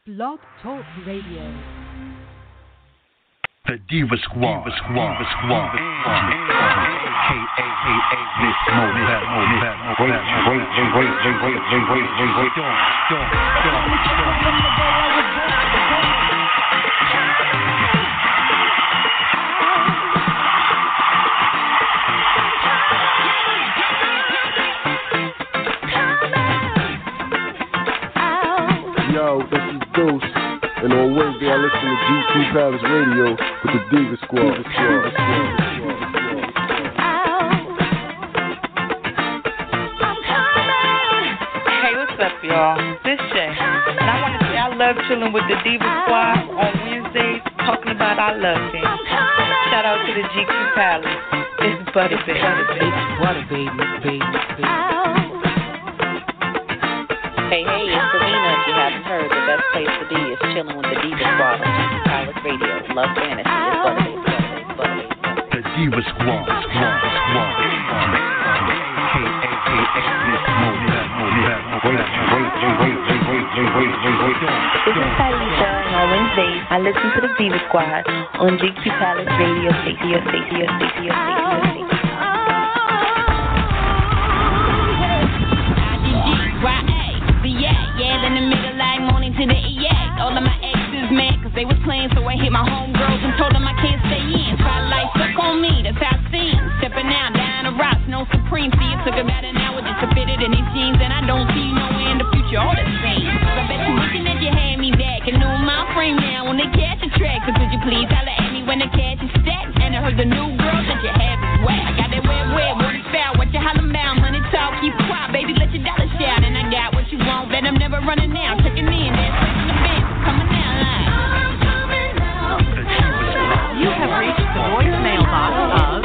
Blog Talk Radio. The Diva Squad. Yo, this is Deuce, and on Wednesday I listen to GQ Palace Radio with the Diva Squad. Hey, what's up, y'all? This Shay, and I want to say I love chilling with the Diva Squad on Wednesdays, talking about our love things. Shout out to the GQ Palace. It's Butter Baby. It's Butter Baby. Hey, it's Selena. If you haven't heard, the best place to be is chilling with the Diva Squad on GQ Palace Radio. Love fantasy. It's Butter Baby. The Diva Squad. This is Taisha, and on Wednesdays, I listen to the Diva Squad on GQ Palace Radio station. Yeah, in the middle like morning to the EX. All of my exes mad cause they was playing, so I hit my homegirls and told them I can't stay in. Spotlight stuck on me, that's how I see 'em. Stepping out, down the rocks, no supreme. See, it took about an hour just to fit it in these jeans, and I don't see nowhere in the future all the same. Cause I bet you wishing that you had me back and knew my frame now when they catch a track. So could you please holler at me when they catch a stack? And I heard the new girl that you have is whack. I got that red, what it's foul, what you hollering about? Money talk, keep quiet, baby, let your dollar shout. And I got what you want, bet I'm never running out. Checking in, that's in the bench, coming down like. You have reached the voicemail box of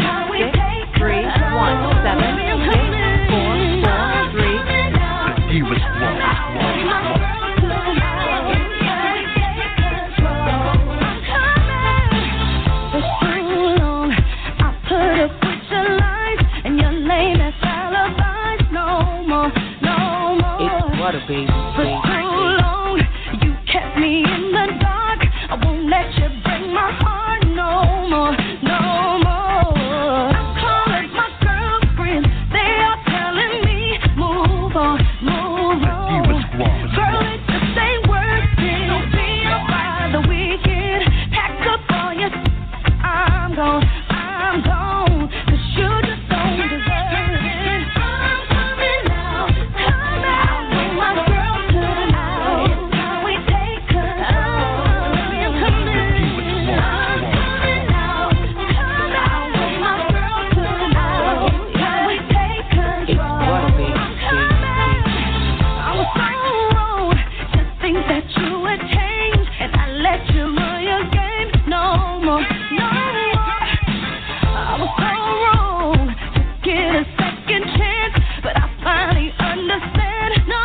631784443. The Diva Squad. Butter Baby. For too long, you kept me in the dark. I won't let you break my heart no more. I'm calling my girlfriends, they are telling me move on. Girl, it just ain't worth it. Don't be up by the weekend. Pack up all your I'm gone. 'Cause you just don't deserve it. I'm coming out. With my girl tonight. Can we take control? I'm coming out. With my girl tonight. Can we take control? I was so wrong to think that you would change, and I let you run your game no more. I was so wrong to get a second chance, but I finally understand. No.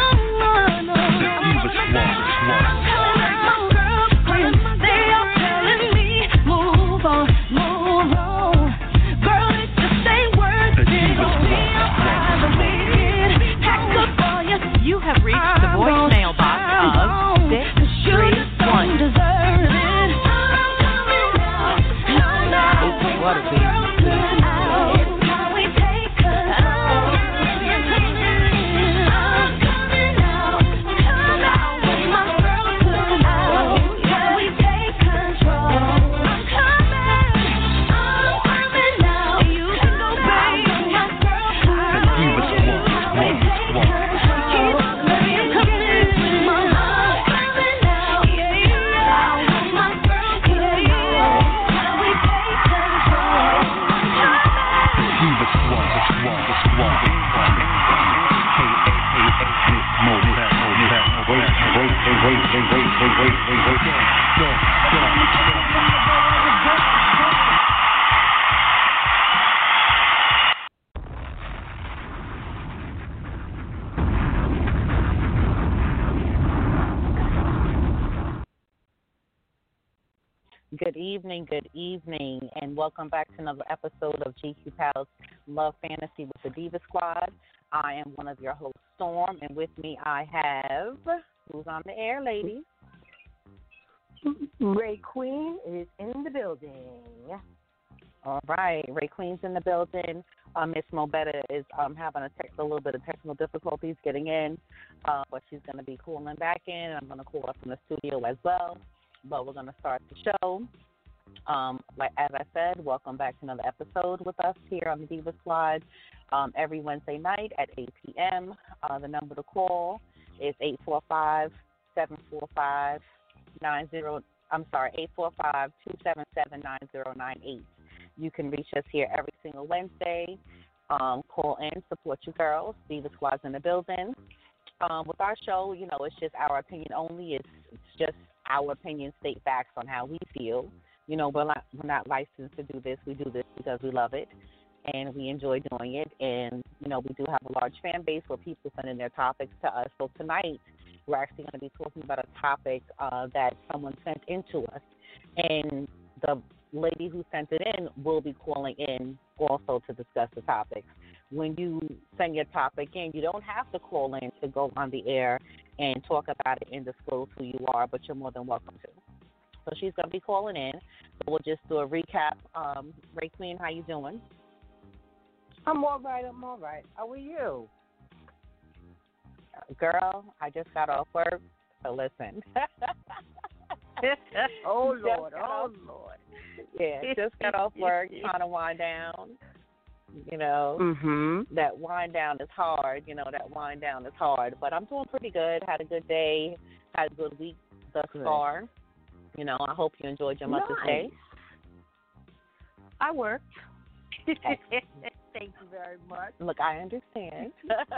My girlfriends, they are telling me move on. Girl, it just ain't worth it. Don't be up by the weekend. Pack up all your You have reached the voicemail box of 631. deserve it. Butter Baby. Good evening, and welcome back to another episode of GQ Palace Love Fantasy with the Diva Squad. I am one of your hosts, Storm, and with me I have, who's on the air, ladies? Ray Queen is in the building. All right, Ray Queen's in the building. Miss Mobetta is having a little bit of technical difficulties getting in, but she's going to be calling back in. I'm going to call her from the studio as well. But we're going to start the show. As I said, welcome back to another episode with us here on the Diva Squad every Wednesday night at 8 p.m. The number to call is 845-277-9098. You can reach us here every single Wednesday. Call in, support you girls. Diva Squad's in the building. With our show, it's just our opinion only. It's just our opinion, state facts on how we feel. We're not licensed to do this. We do this because we love it and we enjoy doing it. And, we do have a large fan base where people send in their topics to us. So tonight, we're actually going to be talking about a topic that someone sent in to us. And the lady who sent it in will be calling in also to discuss the topics. When you send your topic in, you don't have to call in to go on the air and talk about it and disclose who you are, but you're more than welcome to. So she's going to be calling in. So we'll just do a recap. Ray Queen, how you doing? I'm all right. How are you? Girl, I just got off work, so listen. Oh, Lord. Yeah, just got off work, trying to wind down. That wind down is hard. But I'm doing pretty good. Had a good day. Had a good week thus far. I hope you enjoyed your Mother's Day. I worked. Thank you very much. Look, I understand.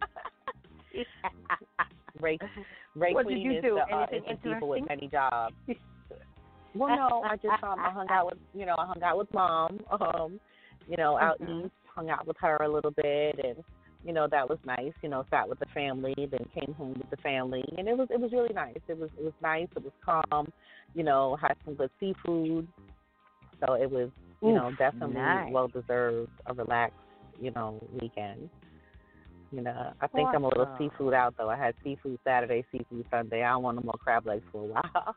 Ray what Queen did you is do? the people with many jobs. Well, no, I just I hung out with Mom. Out east, hung out with her a little bit, and that was nice. Sat with the family, then came home with the family, and it was really nice. It was nice. It was calm. Had some good seafood, so it was definitely nice. Well deserved, a relaxed weekend. I think I'm a little seafood out though. I had seafood Saturday, seafood Sunday. I don't want no more crab legs for a while.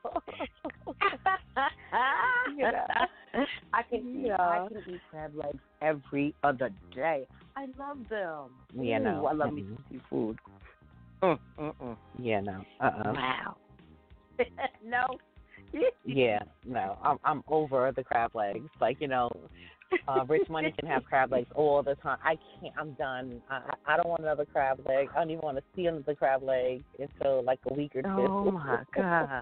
I can eat crab legs every other day. I love them. Yeah, no. I love me some seafood. Yeah, no. Wow. No. Yeah, no. I'm over the crab legs. Rich Money can have crab legs all the time. I can't. I'm done. I don't want another crab leg. I don't even want to see another crab leg until a week or two. Oh my God.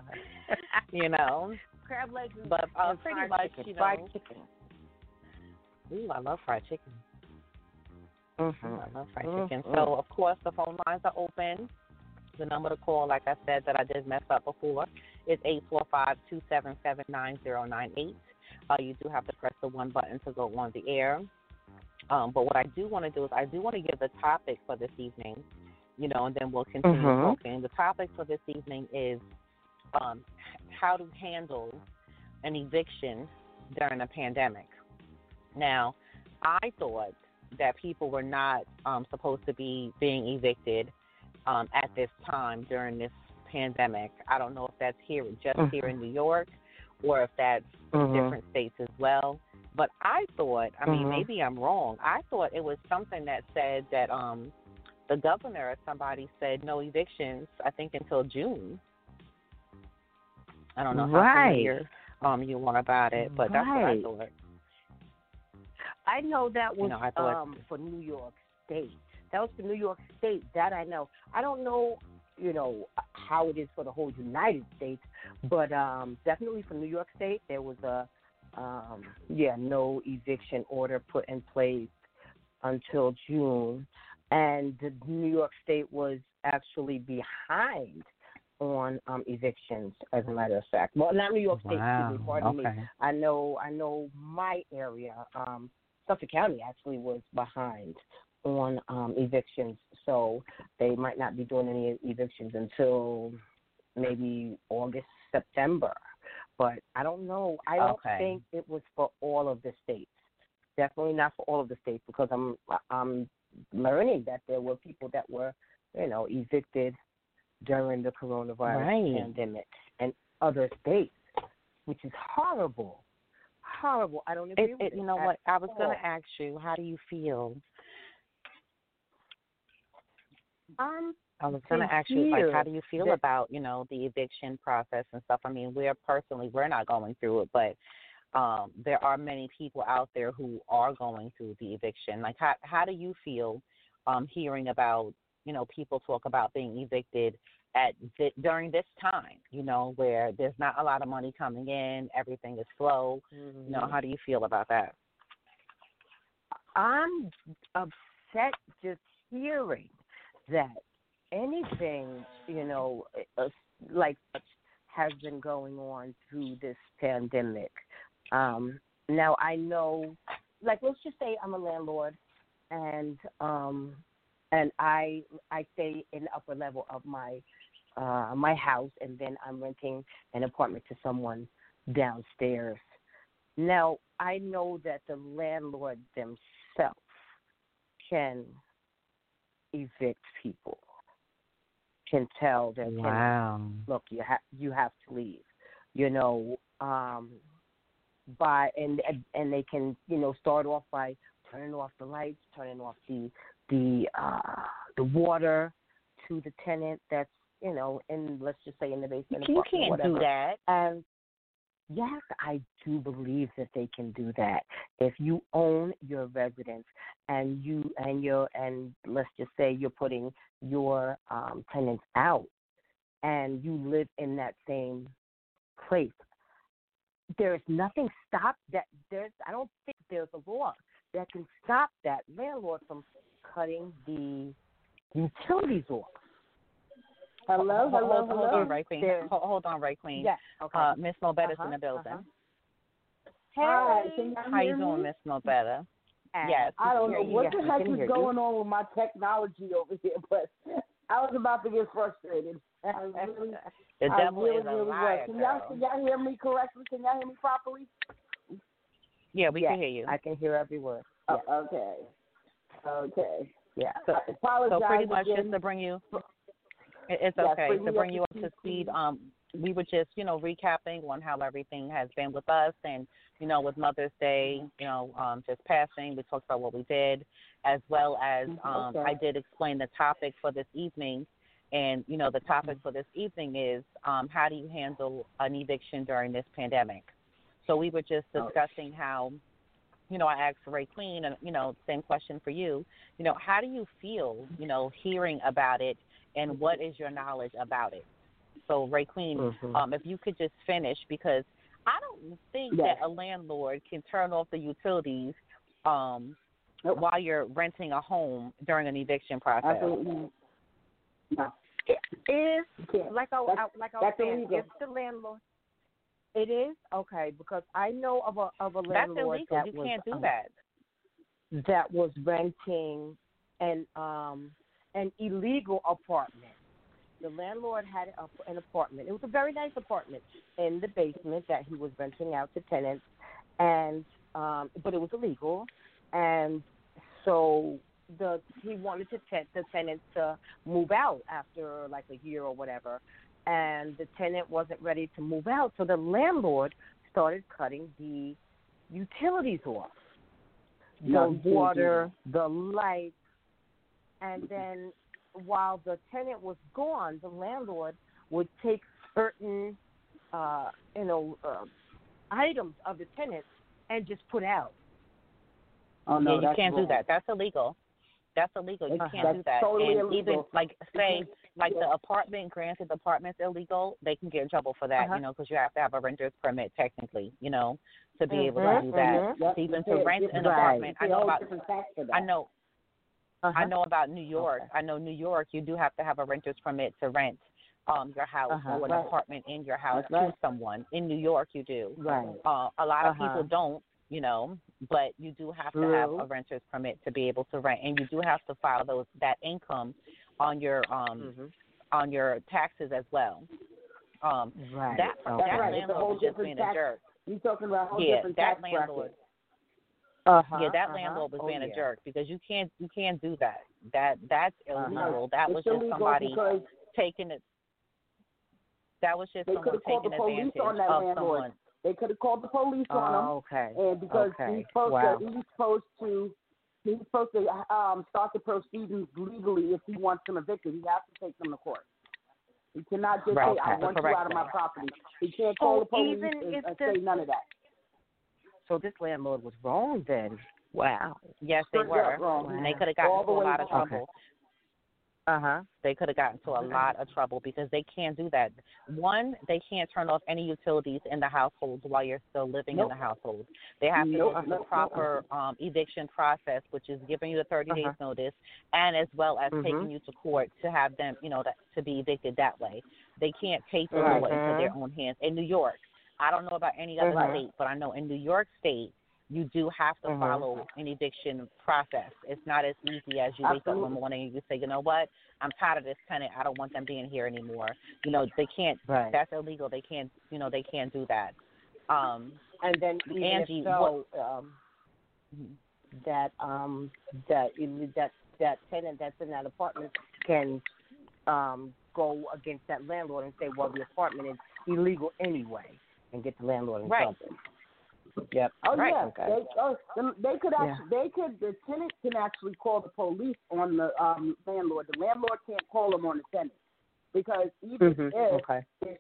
Crab legs. But pretty much, fried chicken. Ooh, I love fried chicken. Mm-hmm. I love fried chicken. So of course the phone lines are open. The number to call, like I said, that I did mess up before, is 845-277-9098. You do have to press the one button to go on the air. But what I do want to do is I do want to give the topic for this evening, and then we'll continue talking. The topic for this evening is how to handle an eviction during a pandemic. Now, I thought that people were not supposed to be being evicted at this time during this pandemic. I don't know if that's here in New York, or if that's in different states as well. But I thought, maybe I'm wrong. I thought it was something that said that the governor or somebody said no evictions, I think, until June. I don't know how familiar you want about it, but that's what I thought. I know that was for New York State. That was for New York State. That I know. I don't know, how it is for the whole United States, but definitely for New York State, there was a no eviction order put in place until June, and the New York State was actually behind on evictions, as a matter of fact. Well, not New York State, pardon me. I know my area, Suffolk County, actually was behind on evictions, so they might not be doing any evictions until maybe August, September. But I don't know. I don't think it was for all of the states. Definitely not for all of the states, because I'm learning that there were people that were, evicted during the coronavirus pandemic and other states. which is horrible. Horrible. I don't agree with it. You know what? I was going to ask you, how do you feel? I was going to ask you, like, how do you feel about, you know, the eviction process and stuff? I mean, we're not going through it, but there are many people out there who are going through the eviction. Like, how do you feel hearing about, you know, people talk about being evicted during this time, you know, where there's not a lot of money coming in, everything is slow. You know, how do you feel about that? I'm upset just hearing that anything, you know, like such has been going on through this pandemic. Now I know, like, let's just say I'm a landlord, and I stay in the upper level of my house, and then I'm renting an apartment to someone downstairs. Now I know that the landlord themselves can evict people, can tell their tenants, look, you have to leave, you know, and they can, you know, start off by turning off the lights, turning off the water to the tenant that's, you know, in, let's just say, in the basement. You can't do that. And yes, I do believe that they can do that. If you own your residence and let's just say you're putting your tenants out and you live in that same place, there's nothing stop that. I don't think there's a law that can stop that landlord from cutting the utilities off. Hello. Hold on, right, Queen. Hold on, right, Queen. Yeah. Okay. Miss Mobetta's in the building. Hey, how you doing, Miss Mobetta? Yes. I don't know what the heck is going on with my technology over here, but I was about to get frustrated. The devil is a liar. Can y'all hear me correctly? Can y'all hear me properly? Yeah, we can hear you. I can hear every word. Oh, okay. Yeah. So pretty much again. just to bring you. It's okay. To bring you up to speed, we were just, you know, recapping on how everything has been with us, and, you know, with Mother's Day, you know, just passing, we talked about what we did, as well as I did explain the topic for this evening. And, you know, the topic for this evening is how do you handle an eviction during this pandemic? So we were just discussing how, you know, I asked Ray Queen, and, you know, same question for you. You know, how do you feel, you know, hearing about it, and what is your knowledge about it? So, Ray Queen, if you could just finish, because I don't think that a landlord can turn off the utilities while you're renting a home during an eviction process. Absolutely. No. It is like I was saying, if the landlord, it is okay, because I know of a landlord that's illegal. You can't do that. That was renting an illegal apartment. The landlord had an apartment. It was a very nice apartment in the basement that he was renting out to tenants, and but it was illegal, and so he wanted the tenants to move out after like a year or whatever, and the tenant wasn't ready to move out, so the landlord started cutting the utilities off, the water, the lights, and then while the tenant was gone, the landlord would take certain, items of the tenant and just put out. Oh no, you can't do that. That's illegal. That's illegal. You can't do that. Totally and illegal. Even the apartment, granted the apartment's illegal, they can get in trouble for that, you know, because you have to have a renter's permit technically, you know, to be able to do that. Even to rent an apartment, I know about New York. I know New York, you do have to have a renter's permit to rent your house or an apartment in your house to someone. In New York, you do. Right. A lot of people don't, you know, but you do have to have a renter's permit to be able to rent, and you do have to file that income on your taxes as well. That landlord is just being a jerk. You're talking about a whole different tax landlord. That landlord was being a jerk, because you can't do that. That's illegal. That was just somebody taking it. That was just someone taking advantage of someone. They could have called the police on him. Okay. And because he's supposed to start the proceedings legally if he wants them evicted. He has to take them to court. He cannot just say, I want you out of my property. He can't call the police and say none of that. So this landlord was wrong then. Wow. Yes, they were. And they could have gotten into a lot of trouble. They could have gotten into a lot of trouble because they can't do that. One, they can't turn off any utilities in the household while you're still living in the household. They have to go through the proper eviction process, which is giving you the 30 days notice, and as well as taking you to court to have them, to be evicted that way. They can't take the law into their own hands. In New York, I don't know about any other state, but I know in New York State, you do have to follow an eviction process. It's not as easy as you wake up one morning and you say, you know what, I'm tired of this tenant. I don't want them being here anymore. They can't. Right. That's illegal. They can't. They can't do that. And then Angie, that tenant that's in that apartment can go against that landlord and say, well, the apartment is illegal anyway, and get the landlord in trouble. Yep. Oh right. yeah. Okay. They could actually. The tenant can actually call the police on the landlord. The landlord can't call them on the tenant because even if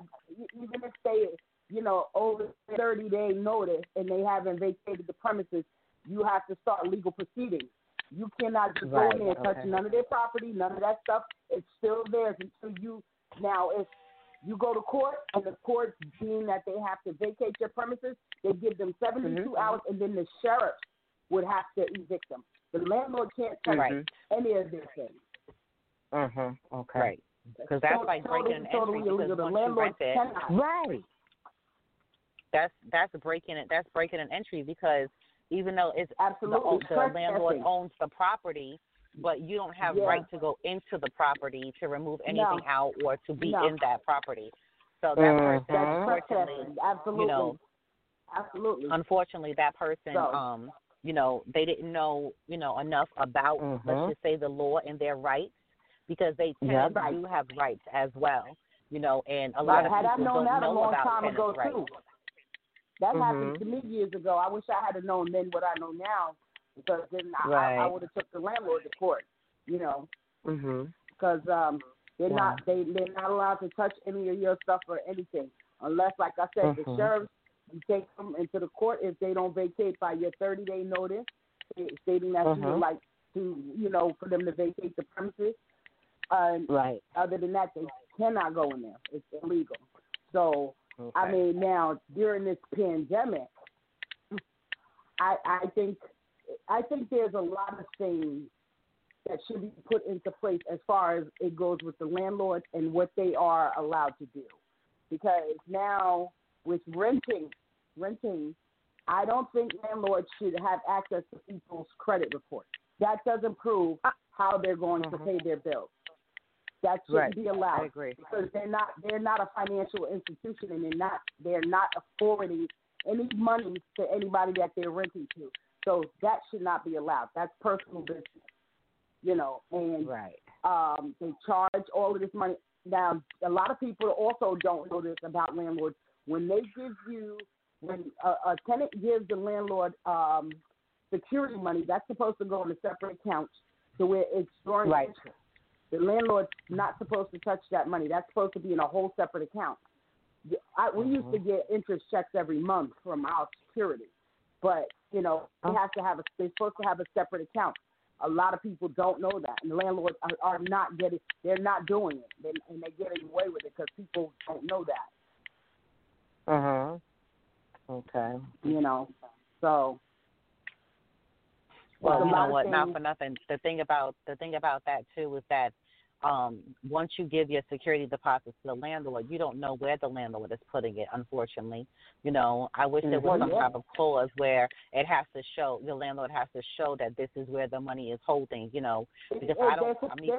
they over 30-day notice and they haven't vacated the premises, you have to start legal proceedings. You cannot just go in there and touch none of their property, none of that stuff. It's still theirs until you. Now, if you go to court and the court deem that they have to vacate your premises, they give them 72 hours, and then the sheriff would have to evict them. The landlord can't touch any of their things. Okay. Right. Because that's like breaking an entry. Because once you rent it, that's breaking it. That's breaking an entry because even though it's the landlord owns the property, but you don't have right to go into the property to remove anything out or to be in that property. So that person, unfortunately, unfortunately, that person, they didn't know, enough about, let's just say, the law and their rights, because they do have rights as well, and a lot of people don't know about tenants' rights. That happened to me years ago. I wish I had known then what I know now, because then I would have took the landlord to court, because they're not allowed to touch any of your stuff or anything unless, like I said, the sheriff, you take them into the court if they don't vacate by your 30-day notice, stating that you would like to, for them to vacate the premises. Other than that, they cannot go in there. It's illegal. So, I mean, now during this pandemic, I think there's a lot of things that should be put into place as far as it goes with the landlords and what they are allowed to do. Because now with renting, I don't think landlords should have access to people's credit reports. That doesn't prove how they're going to pay their bills. That shouldn't be allowed. I agree. Because they're not a financial institution, and they're not affording any money to anybody that they're renting to. So that should not be allowed. That's personal business, and they charge all of this money. Now, a lot of people also don't know this about landlords. When a tenant gives the landlord security money, that's supposed to go in a separate account to where it's storing interest. The landlord's not supposed to touch that money. That's supposed to be in a whole separate account. We used to get interest checks every month from our security, but they're supposed to have a separate account. A lot of people don't know that, and the landlords are not getting. They're not doing it, and they're getting away with it because people don't know that. Okay. So. Well, you know what? Not for nothing. The thing about that too is that once you give your security deposits to the landlord, you don't know where the landlord is putting it. Unfortunately, I wish there was some type of clause where it has to show the landlord has to show that this is where the money is holding. Because me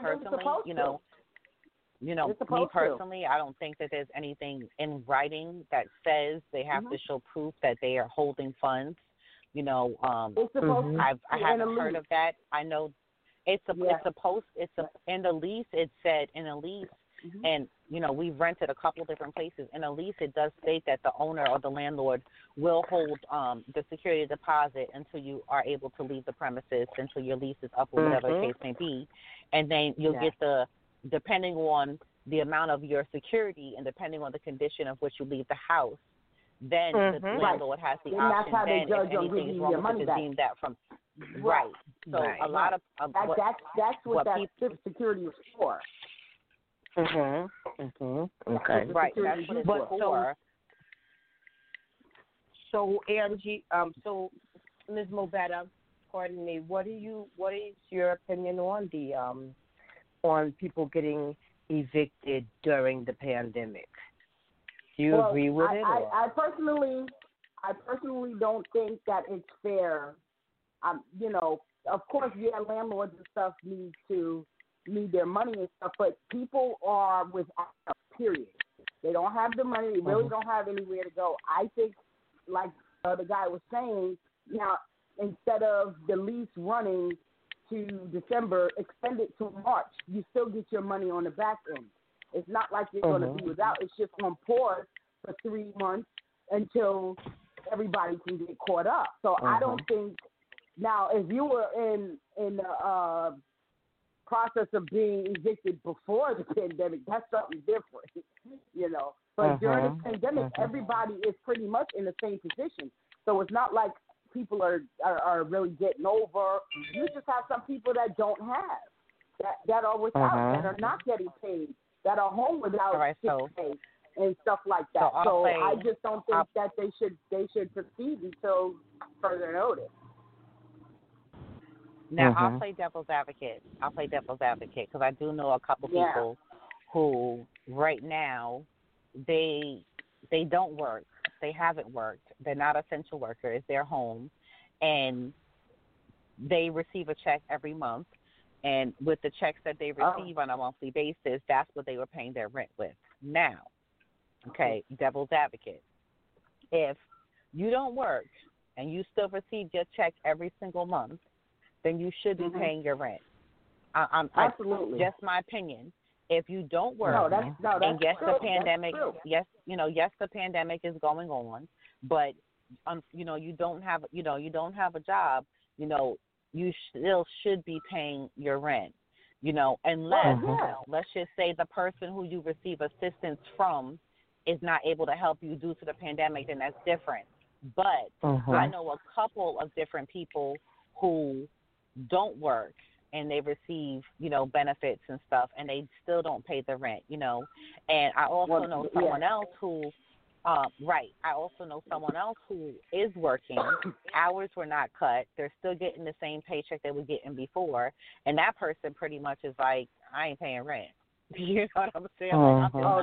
personally, I don't think that there's anything in writing that says they have to show proof that they are holding funds. I haven't heard of that. I know in the lease it said in the lease, and we've rented a couple different places. In a lease, it does state that the owner or the landlord will hold the security deposit until you are able to leave the premises, until your lease is up or whatever the case may be. And then you'll get depending on the amount of your security and depending on the condition of which you leave the house, then the landlord has the and option that's how then they judge if on anything's giving wrong your with money it, back. to deem that from So a lot of that's what that security is for. Okay. Right. That's what it's for. So Angie, so Ms. Mobetta, pardon me. What is your opinion on the on people getting evicted during the pandemic? Do you agree with it? I personally don't think that it's fair. Of course, landlords and stuff need their money and stuff, but people are without, period. They don't have the money. They really don't have anywhere to go. I think, like the guy was saying, now, instead of the lease running to December, extend it to March. You still get your money on the back end. It's not like you're going to be without. It's just on pause for 3 months until everybody can get caught up. So I don't think, now, if you were in the process of being evicted before the pandemic, that's something different, But during the pandemic, everybody is pretty much in the same position. So it's not like people are really getting over. You just have some people that don't have, that are without, that are not getting paid, that are home without sick pay and stuff like that. So I just don't think that they should proceed until further notice. Now, I'll play devil's advocate. Because I do know a couple people who right now they don't work. They haven't worked. They're not essential workers. They're home, and they receive a check every month. And with the checks that they receive on a monthly basis, that's what they were paying their rent with. Now, devil's advocate. If you don't work and you still receive your check every single month, then you should be paying your rent. Absolutely. Just my opinion. If you don't work, and yes, true. the pandemic, the pandemic is going on, but you don't have a job, you still should be paying your rent, unless let's just say the person who you receive assistance from is not able to help you due to the pandemic, then that's different. But I know a couple of different people who don't work and they receive, benefits and stuff, and they still don't pay the rent, And I also know someone else who, I also know someone else who is working. Hours were not cut. They're still getting the same paycheck they were getting before, and that person pretty much is like, I ain't paying rent. You know what I'm saying? Like, no.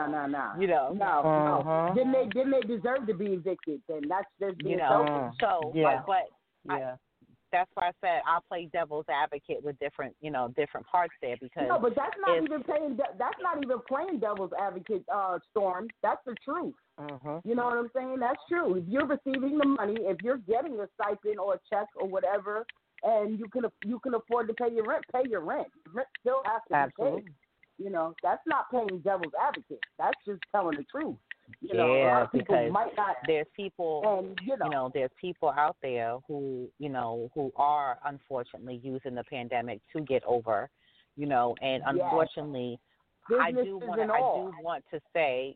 No. Didn't they deserve to be evicted? Then that's being selfish. So, that's why I said I'll play devil's advocate with different parts there, because but that's not even playing. That's not even playing devil's advocate, Storm. That's the truth. You know what I'm saying? That's true. If you're receiving the money, if you're getting a stipend or a check or whatever, and you can afford to pay your rent, pay your rent. Rent still has to be paid. That's not playing devil's advocate. That's just telling the truth. Because might not, there's people, there's people out there who are unfortunately using the pandemic to get over, and unfortunately, I do want to say,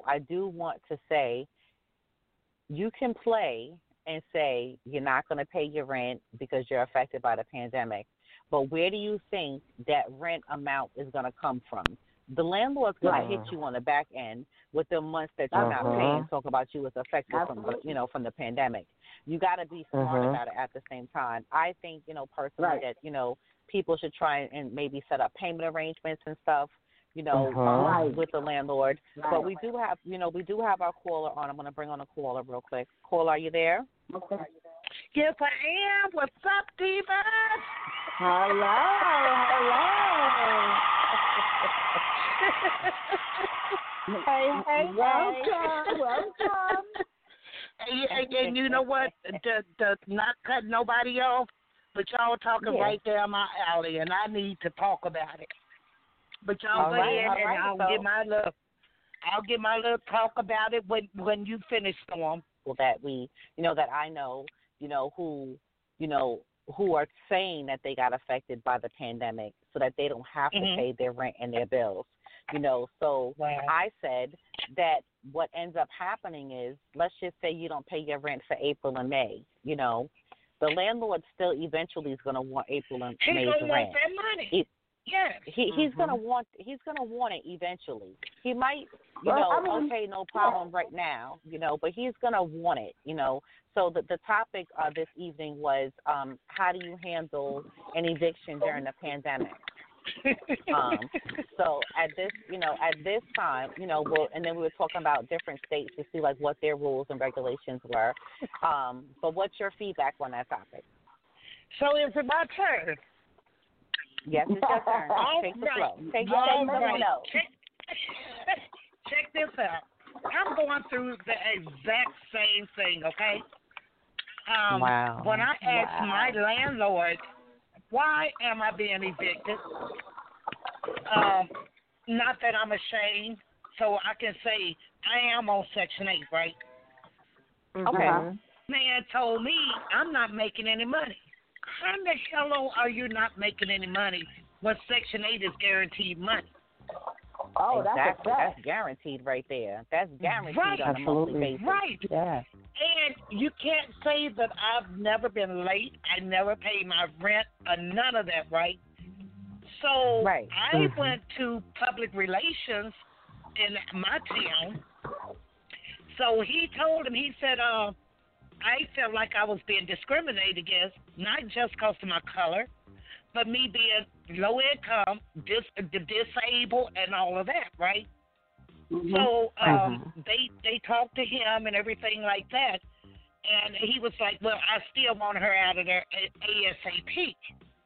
you can play and say you're not going to pay your rent because you're affected by the pandemic, but where do you think that rent amount is going to come from? The landlord's going to hit you on the back end with the months that you're not paying. Talk about you as affected from the pandemic. You got to be smart about it at the same time. I think personally that people should try and maybe set up payment arrangements and stuff. With the landlord. Right. But we do have our caller on. I'm going to bring on a caller real quick. Caller, are you there? Okay. Yes, I am. What's up, Divas? Hello. Hey. Welcome. And you know what? To not cut nobody off, but y'all talking right down my alley, and I need to talk about it. But y'all go ahead and I'll so, get my little talk about it when you finish, Storm. Well, that we, that I know, who are saying that they got affected by the pandemic so that they don't have to pay their rent and their bills. So I said that what ends up happening is, let's just say you don't pay your rent for April and May, the landlord still eventually is going to want April and May's rent. He's going to want that money. He's gonna want it eventually. He might, okay, no problem right now, but he's gonna want it, So the topic this evening was how do you handle an eviction during the pandemic? So at this time, and then we were talking about different states to see like what their rules and regulations were. But what's your feedback on that topic? So is it my turn? Yes, it's your turn. Take the flow. Take the flow. Check this out. I'm going through the exact same thing, okay? Wow. When I asked my landlord, why am I being evicted? Not that I'm ashamed, so I can say I am on Section 8, right? Okay. Man told me I'm not making any money. How the hell are you not making any money when Section 8 is guaranteed money? Oh, exactly. That's That's guaranteed right there. That's guaranteed on a monthly basis. Right. Yeah. And you can't say that I've never been late. I never paid my rent or none of that, right? So I went to public relations in my town. So he told him, he said, I felt like I was being discriminated against, not just because of my color, but me being low income, disabled, and all of that, right? So they talked to him and everything like that, and he was like, well, I still want her out of there ASAP.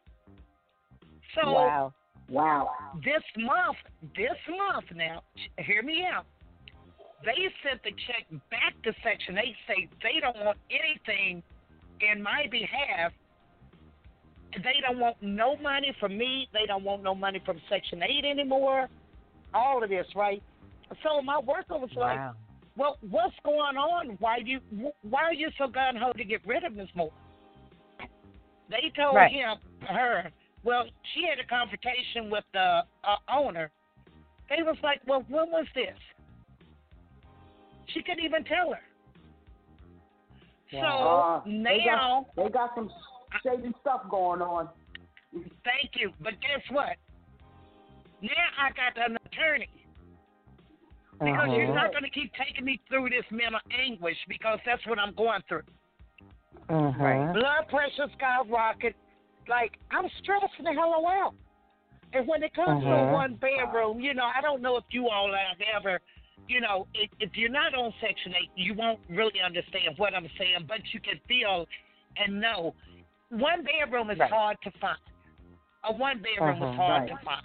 So wow. This month now, hear me out. They sent the check back to Section 8, say they don't want anything in my behalf. They don't want no money from me. They don't want no money from Section 8 anymore. All of this, right? So my worker was like, well, what's going on? Why are you so gun-ho to get rid of Ms. Moore? They told her, well, she had a confrontation with the owner. They was like, well, when was this? She couldn't even tell her. So now they got some shady stuff going on. Thank you, but guess what? Now I got an attorney because you're not going to keep taking me through this mental anguish because that's what I'm going through. Blood pressure skyrocket. Like I'm stressing the hell out. And when it comes to a one bedroom, I don't know if you all have ever. If you're not on Section 8, you won't really understand what I'm saying, but you can feel and know. One bedroom is hard to find. A one bedroom is hard to find.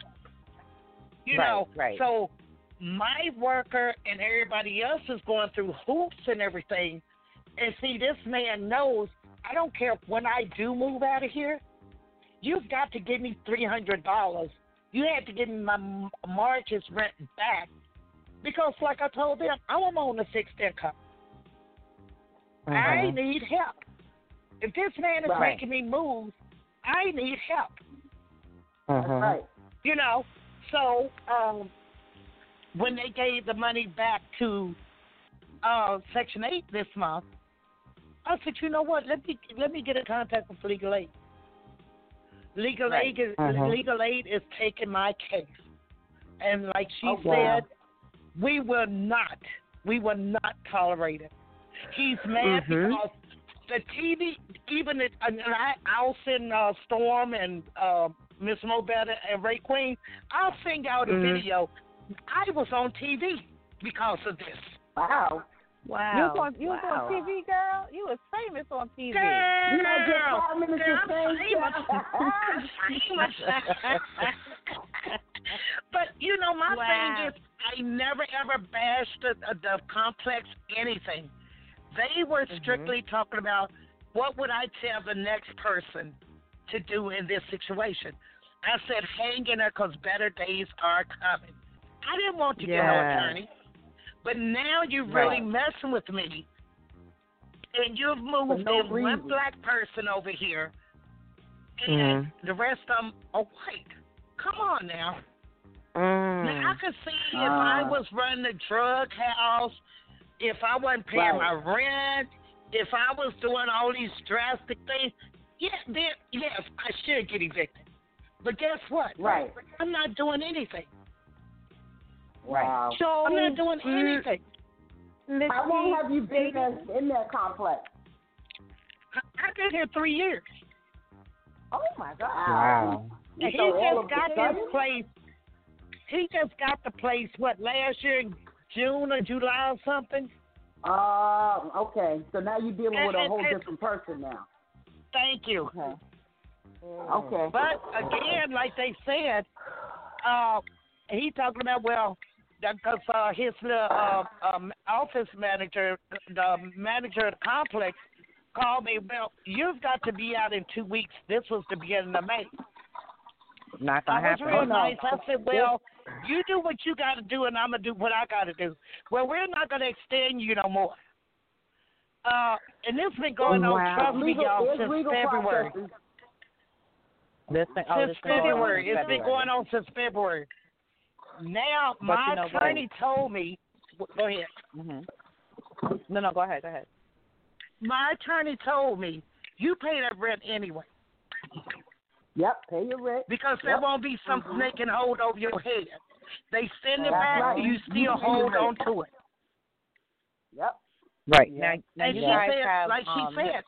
So my worker and everybody else is going through hoops and everything. And see, this man knows, I don't care when I do move out of here, you've got to give me $300. You have to give me my March's rent back. Because, like I told them, I'm on a fixed income. I need help. If this man is making me move, I need help. That's right. So when they gave the money back to Section 8 this month, I said, you know what? Let me get in contact with Legal Aid. Legal Aid is taking my case, and like she said. We will not tolerate it. He's mad because the TV, even I'll send Storm and Miss Mobetta and Ray Queen. I'll send y'all the video. I was on TV because of this. Wow. You was on TV, girl? You was famous on TV. Girl, you had just 5 minutes But, my thing is, I never ever bashed the complex anything. They were strictly talking about what would I tell the next person to do in this situation. I said, hang in there because better days are coming. I didn't want to get no attorney. But now you're really messing with me. And you've moved in one black person over here. And the rest of them are white. Come on now. Now, I could see if I was running a drug house, if I wasn't paying my rent, if I was doing all these drastic things, yes, I should get evicted. But guess what? I'm not doing anything. Wow. So I'm not doing anything. How long have you been in that complex? I've been here 3 years. Oh my God! Wow. And he just got this place. He just got the place. What, last year, in June or July or something? Okay. So now you're dealing with a whole different person now. Thank you. Okay. But again, like they said, he talking about because his office manager, the manager of the complex, called me. Well, you've got to be out in 2 weeks. This was the beginning of May. Not gonna happen. I was real nice. I said, well, you do what you got to do, and I'm gonna do what I got to do. Well, we're not gonna extend you no more. And this has been going on, trust me, y'all, since February. Since February. It's been going on since February. Now, my attorney told me, go ahead. No, go ahead. My attorney told me, you pay that rent anyway. Yep, pay your rent. Because there won't be something they can hold over your head. They send it back, you still hold on to it. Yep. Right. Yeah. Now and you she guys said, have, like she said.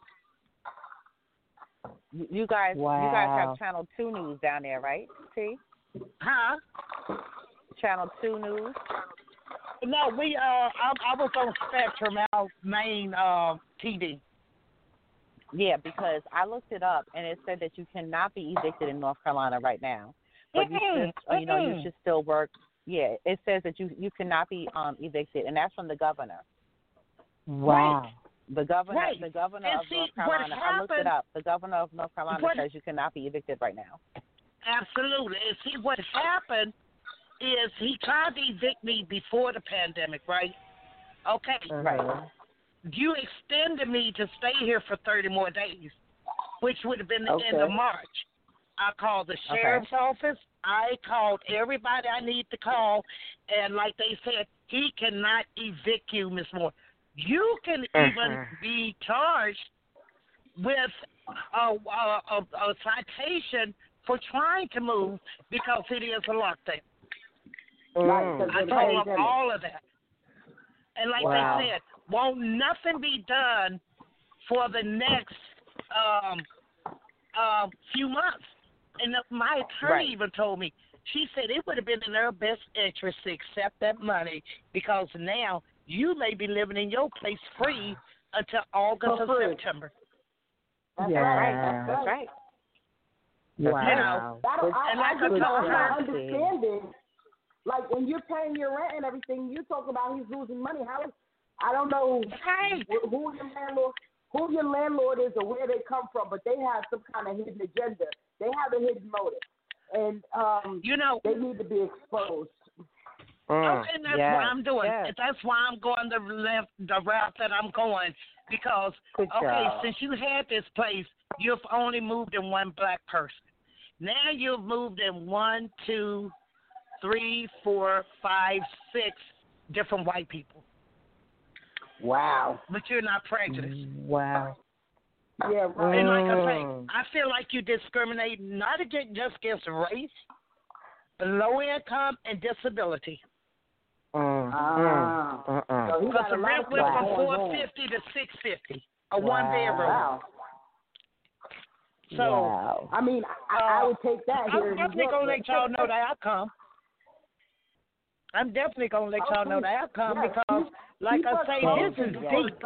You guys have Channel 2 News down there, right, T? Huh? Channel 2 News? No, I was on Spectrum, our main TV. Yeah, because I looked it up, and it said that you cannot be evicted in North Carolina right now. But you should still work. Yeah, it says that you cannot be evicted, and that's from the governor. Wow. Right. The governor of North Carolina, I looked it up. The governor of North Carolina says you cannot be evicted right now. Absolutely. And see, what happened is he tried to evict me before the pandemic, right? Okay. Right. You extended me to stay here for 30 more days, which would have been the end of March. I called the sheriff's office. I called everybody I need to call, and like they said, he cannot evict you, Ms. Moore. You can even be charged with a citation for trying to move because it is a lockdown. I told them all of that. And like they said, won't nothing be done for the next few months. And my attorney even told me, she said it would have been in their best interest to accept that money because now you may be living in your place free until August or September. That's right. Wow. And like I told her, understanding, like when you're paying your rent and everything, you talk about he's losing money. I don't know who your landlord is or where they come from, but they have some kind of hidden agenda. They have a hidden motive, and they need to be exposed. And that's what I'm doing. That's why I'm going the route that I'm going because since you had this place, you've only moved in one black person. Now you've moved in 1, 2, 3, 4, 5, 6 different white people. Wow. But you're not prejudiced. Wow. Yeah, right. And like I say, I feel like you discriminate not just against race, but low income and disability. So because the rent went from $450 to $650, a one bedroom. Wow. So I mean, I would take that here. I'm definitely gonna let y'all know the outcome. I'm definitely gonna let y'all know the outcome because, like I say, this is deep.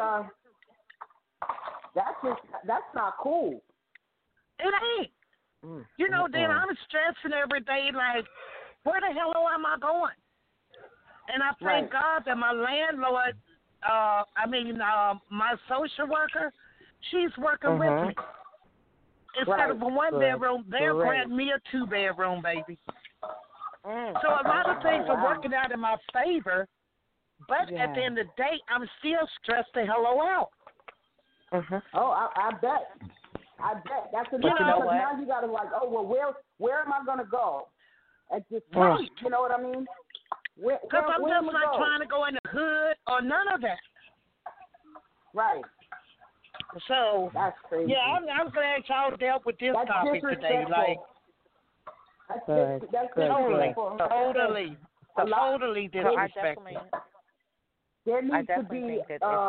That's not cool. It ain't. Then I'm stressing every day, like, where the hell am I going? And I thank God that my landlord, my social worker, she's working with me. instead of a one-bedroom, they'll grant me a two-bedroom, baby. So a lot of things are working out in my favor, but at the end of the day, I'm still stressed the hello out. Oh, I bet. That's the thing. Because now you got to oh, well, where am I going to go at this point? You know what I mean? Because I'm just not trying to go in the hood or none of that. Right. So, that's crazy. Yeah, I'm glad y'all dealt with this topic today. That's totally disrespectful. There needs to be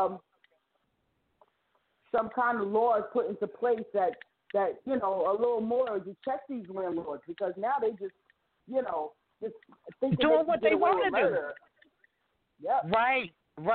some kind of laws put into place that a little more you check these landlords, because now they just thinking doing what they want to do. Yep. Right.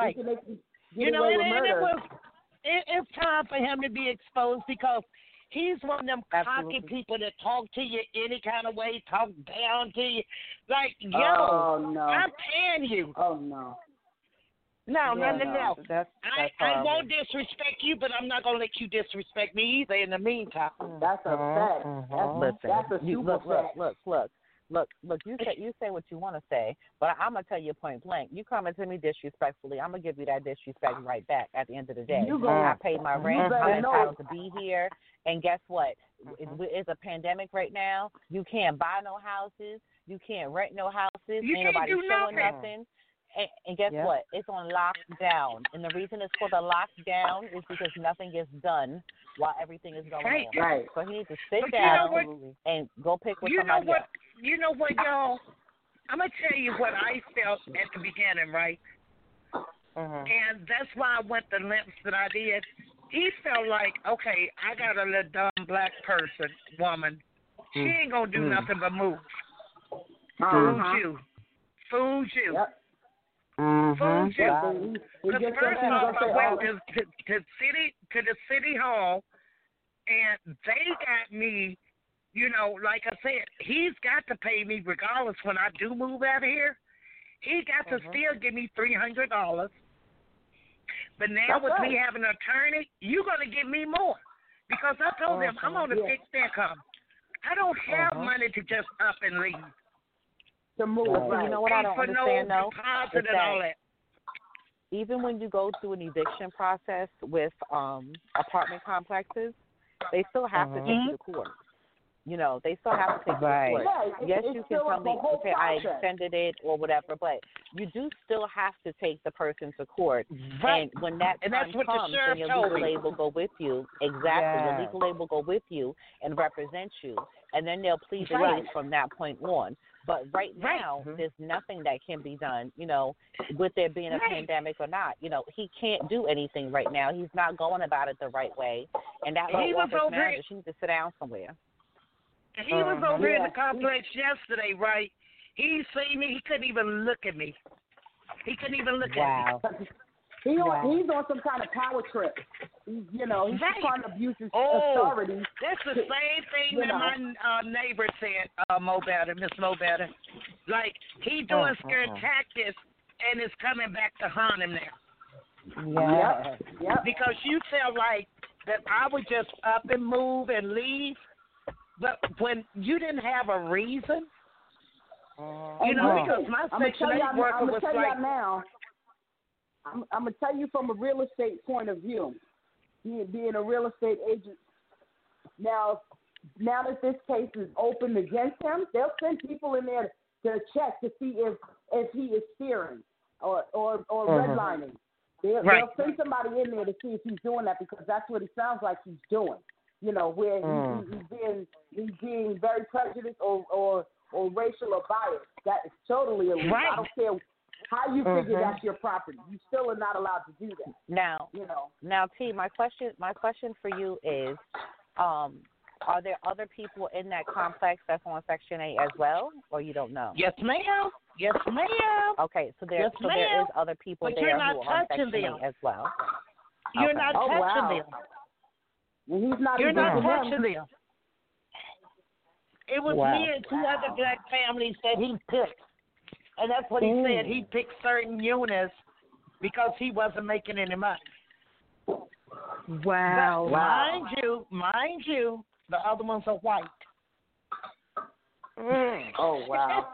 It's time for him to be exposed, because he's one of them cocky people that talk to you any kind of way, talk down to you. Like, yo, I'm paying you. Oh, no. No. I won't disrespect you, but I'm not going to let you disrespect me either in the meantime. That's a fact. That's a super fact. Look, you say what you want to say, but I'm going to tell you point blank. You coming to me disrespectfully, I'm going to give you that disrespect right back at the end of the day. I paid my rent. I'm entitled to be here. And guess what? It's a pandemic right now. You can't buy no houses. You can't rent no houses. You Ain't nobody showing nothing. And guess what? It's on lockdown. And the reason it's called a lockdown is because nothing gets done while everything is going on. Right. So he needs to sit down and go pick with somebody else. You know what, y'all? I'm going to tell you what I felt at the beginning, right? And that's why I went the lengths that I did. He felt like, okay, I got a little dumb black woman. She ain't going to do nothing but move. Fooled you. Yep. Fooled you. Because first off, I went to the city hall, and they got me, like I said, he's got to pay me regardless when I do move out of here. He got to still give me $300. But now with me having an attorney, you're going to give me more. Because I told them I'm on a fixed income. I don't have money to just up and leave. To move. You know what I don't understand, though? Deposit and all that. Even when you go through an eviction process with apartment complexes, they still have to take you to court. They still have to take you to court. Yes, you can tell me, okay, I extended it or whatever, but you do still have to take the person to court. Right. And when that time comes, then your legal aid will go with you. Exactly. Your legal aid will go with you and represent you. And then they'll plead the case from that point on. But right now, there's nothing that can be done, with there being a pandemic or not. He can't do anything right now. He's not going about it the right way. And that little office manager, she needs to sit down somewhere. He was over in the complex yesterday, right? He seen me. He couldn't even look at me. He couldn't even look at me. He's on some kind of power trip. He's trying to abuse his authority. That's the same thing that my neighbor said, Miss Mo Better. Like, he doing scare tactics, and it's coming back to haunt him now. Yep. Because you felt like that I would just up and move and leave, but when you didn't have a reason, because my Section 8 worker was like... I'm going to tell you from a real estate point of view, being a real estate agent. Now that this case is open against him, they'll send people in there to check to see if he is steering or redlining. They'll send somebody in there to see if he's doing that, because that's what it sounds like he's doing. Where he's being very prejudiced or racial or biased. That is totally illegal. Right. I don't care how you figure that's your property. You still are not allowed to do that. Now, T, my question for you is, are there other people in that complex that's on Section 8 as well, or you don't know? Yes, ma'am. Okay, so there is other people there who are on Section 8 as well. You're not touching them. He's not. You're not touching them. It was me and two other black families that he picked. And that's what he said. He picked certain units because he wasn't making any money. Wow. But mind you, The other ones are white. Oh wow.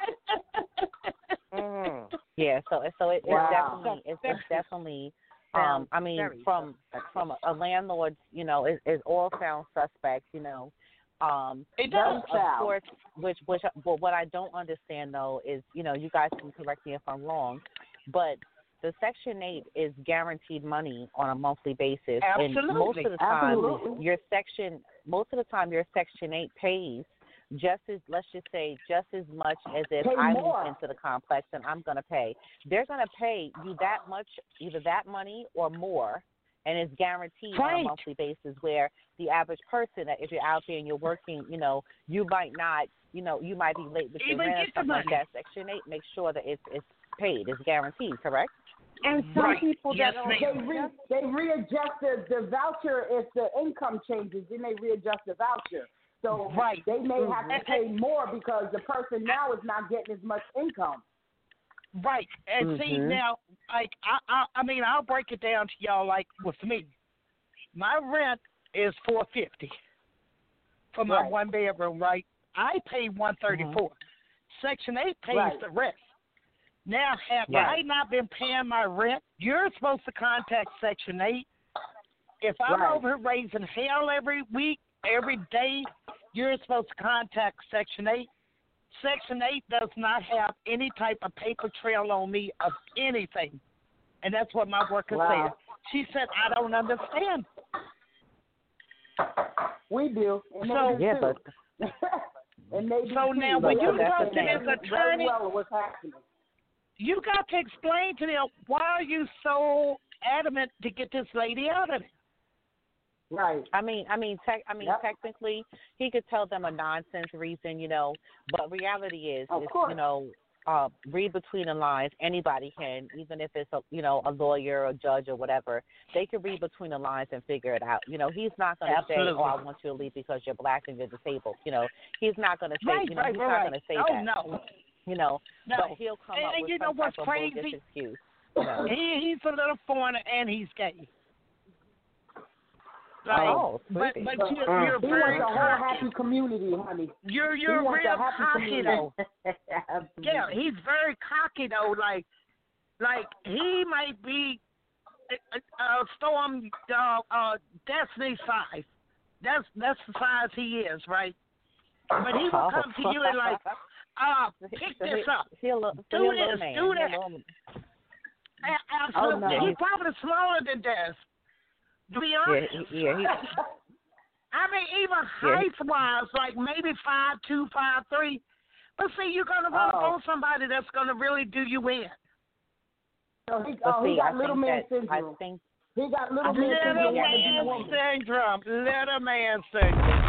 Yeah, so it's Wow. definitely. I mean, from a landlord, you know, is all found suspects, you know. It does, of course. But what I don't understand though is, you know, you guys can correct me if I'm wrong, but the Section 8 is guaranteed money on a monthly basis, Absolutely. and most of the time, Absolutely. your Section 8 pays just as, let's just say, just as much as if Pay I more. move into the complex and I'm going to pay. They're going to pay you that much, either that money or more, and it's guaranteed on a monthly basis, where the average person, that if you're out there and you're working, you know, you might not, you know, you might be late with your rent or something like that. Section 8 makes sure that it's paid, it's guaranteed, correct? And some people yes, they readjust the voucher if the income changes, then they readjust the voucher. So they may have to pay more because the person now is not getting as much income. Right. And see now, like I mean, I'll break it down to y'all. Like with me, my rent is $450 for my one bedroom. Right. I pay $134. Section 8 pays the rest. Now, have I not been paying my rent? You're supposed to contact Section 8. If I'm over here raising hell every week, every day, you're supposed to contact Section 8. Section 8 does not have any type of paper trail on me of anything. And that's what my worker said. She said, I don't understand. We do. And so, and they do so too. now, when you talk to this attorney, what's happening. You got to explain to them, why are you so adamant to get this lady out of it? Right. I mean, technically, he could tell them a nonsense reason, you know, but reality is, you know, read between the lines. Anybody can, even if it's a lawyer or judge or whatever, they can read between the lines and figure it out. You know, he's not going to say, "Oh, I want you to leave because you're black and you're disabled." You know, he's not going to say, he's not going to say that. No. You know, but he'll come up with some type of bogus excuse. You know? He's a little foreigner and he's gay. Like, but you're he very wants a whole happy community, honey. You're real cocky though. Yeah, he's very cocky though. Like he might be Storm Destiny size. That's the size he is, right? But he will come to you and like, pick this up. Do this, do that. Absolutely. He's probably smaller than this. To be honest. I mean, even height-wise, like maybe 5'2", 5'3". But see, you're going to run up on somebody that's going to really do you in. So he got little man syndrome. He got little man syndrome. Little man syndrome.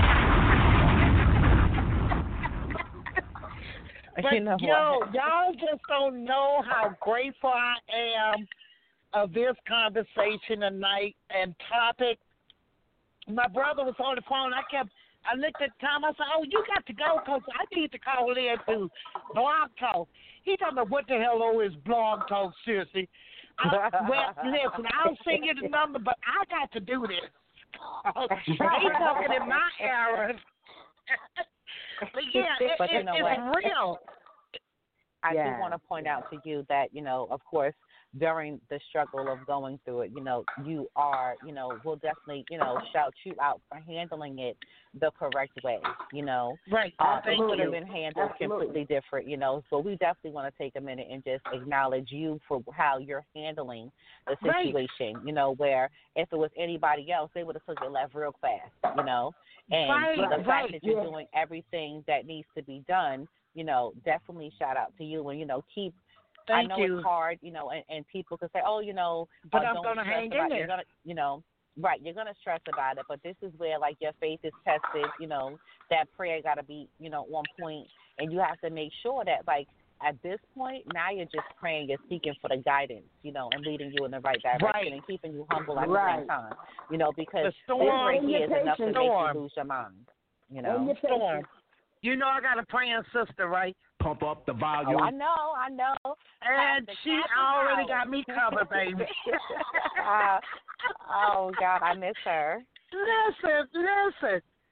But, y'all just don't know how grateful I am of this conversation tonight and topic. My brother was on the phone. I looked at the time. I said, "Oh, you got to go because I need to call in to Blog Talk." He told me, "What the hell is Blog Talk? Seriously." Well, listen, I'll send you the number, but I got to do this. They talking in my era. But yeah, it's real. I do want to point out to you that, you know, of course, during the struggle of going through it, you know, you are, you know, we'll definitely, you know, shout you out for handling it the correct way, you know. Right. It could have been handled completely different, you know. So we definitely want to take a minute and just acknowledge you for how you're handling the situation, you know, where if it was anybody else, they would have took it left real fast, you know. And the fact that you're doing everything that needs to be done, you know, definitely shout out to you and, you know, keep. I know it's hard, you know, and people can say, oh, you know, but I'm going to hang in there. You're gonna, you know, right, you're going to stress about it, but this is where, like, your faith is tested, you know, that prayer got to be, you know, on point, and you have to make sure that, like, at this point, now you're just praying and seeking for the guidance, you know, and leading you in the right direction and keeping you humble at the same time, you know, because this right here is enough to make you lose your mind, you know. Storm. You know I got a praying sister, right? Pump up the volume. Oh, I know. And she already got me covered, baby. Oh, God, I miss her. Listen.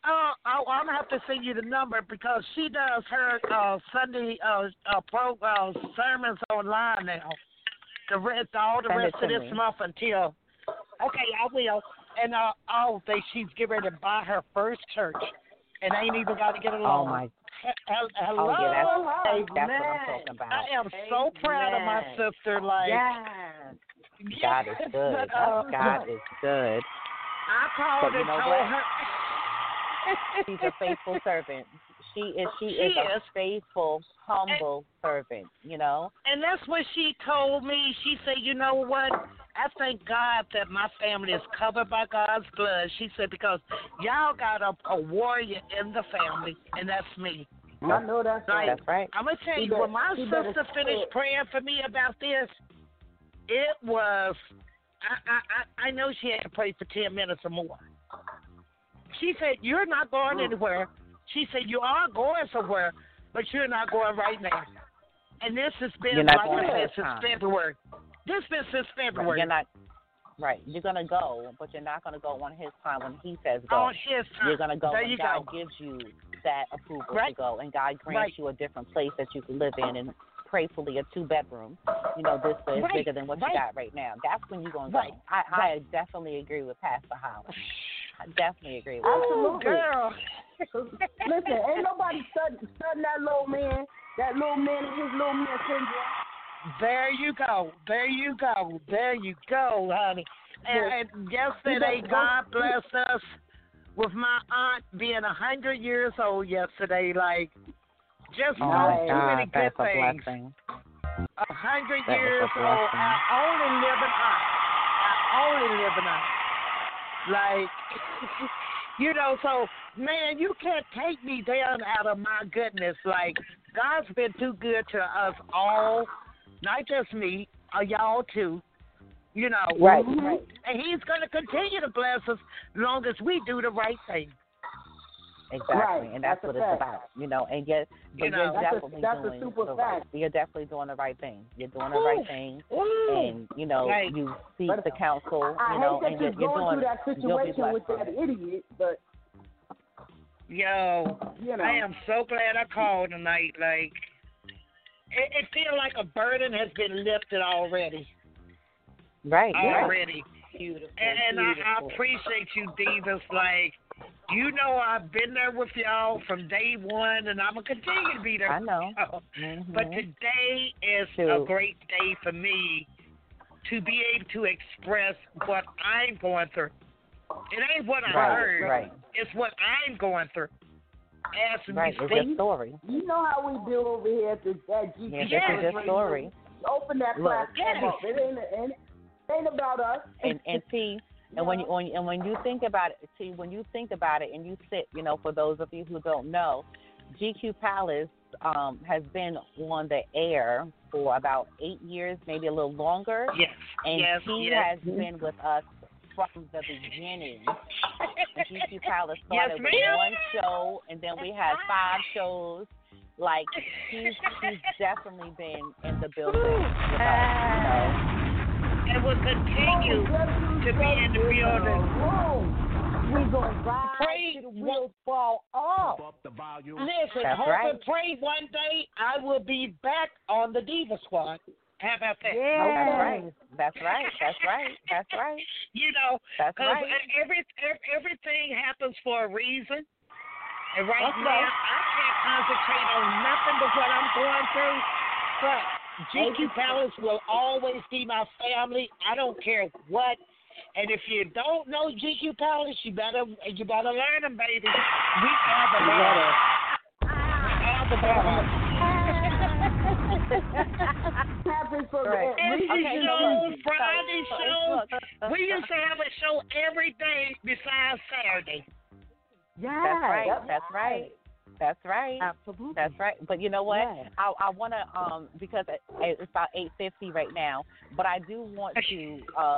I'm gonna have to send you the number because she does her Sunday sermons online now. All the rest of this month until. Okay, I will. And all day she's getting ready to buy her first church, and I ain't even got to get a loan. Oh my. Hello. Oh, yeah, that's what I'm talking about. I am so proud of my sister. Like, God is good. God is good. I called and told her. She's a faithful servant. She is a faithful, humble servant, you know. And that's what she told me. She said, you know what? I thank God that my family is covered by God's blood. She said, because y'all got a warrior in the family, and that's me. I know that's right. That's right. I'm going to tell you, when my sister finished praying for me about this, it was, I know she had to pray for 10 minutes or more. She said, you're not going anywhere. She said, you are going somewhere, but you're not going right now. And this has been, like I said, since February. This has been since February. You're not, right. You're going to go, but you're not going to go on his time when he says go. On his time. You're going to go when God gives you that approval to go, and God grants you a different place that you can live in, and prayfully a 2-bedroom. You know, this is bigger than what you got right now. That's when you're going to go. I definitely agree with Pastor Howard. I definitely agree with Absolutely. Girl. Listen, ain't nobody studying that little man and his little man syndrome. There you go. There you go. There you go, honey. And yesterday, God blessed us with my aunt being 100 years old yesterday. Like, just too many good things. 100 years old. I only live an aunt. Like, you know, so, man, you can't take me down out of my goodness. Like, God's been too good to us all, not just me, y'all too, you know. Right. And he's going to continue to bless us as long as we do the right thing. Exactly, and that's what it's about, you know. And yet, but you're definitely doing the right. You're definitely doing the right thing. You're doing the right thing, and you know, you seek the counsel, you know, and you're going doing. Through that situation with that idiot, but you know, I am so glad I called tonight. Like, it feels like a burden has been lifted already. Right. Already. Beautiful. And I appreciate you, Divas. Like, you know, I've been there with y'all from day one, and I'm going to continue to be there. I know. Mm-hmm. But today is a great day for me to be able to express what I'm going through. It ain't what I heard. Right. It's what I'm going through. As it's your story. You know how we do over here at GQ. This is your story. Open that platform up. It ain't about us. And see, and when you think about it, when you think about it and you sit, you know, for those of you who don't know, GQ Palace has been on the air for about 8 years, maybe a little longer. Yes. And he has been with us from the beginning. GQ Palace started with one show, and then we had 5 shows. Like, he's definitely been in the building with us, you know. And will continue to be in the building. We're going to ride till the wheels fall off. Listen, hope and pray one day I will be back on the Diva Squad. How about that? Yeah. That's right. You know, because everything happens for a reason. And right now, I can't concentrate on nothing but what I'm going through. But GQ Palace will always be my family. I don't care what. And if you don't know GQ Palace, you better learn them, baby. We are the better. We are the better. Friday show. We used to have a show every day besides Saturday. Yeah, that's right. Absolutely. That's right. But you know what? Yeah. I want to because it's about 8:50 right now. But I do want to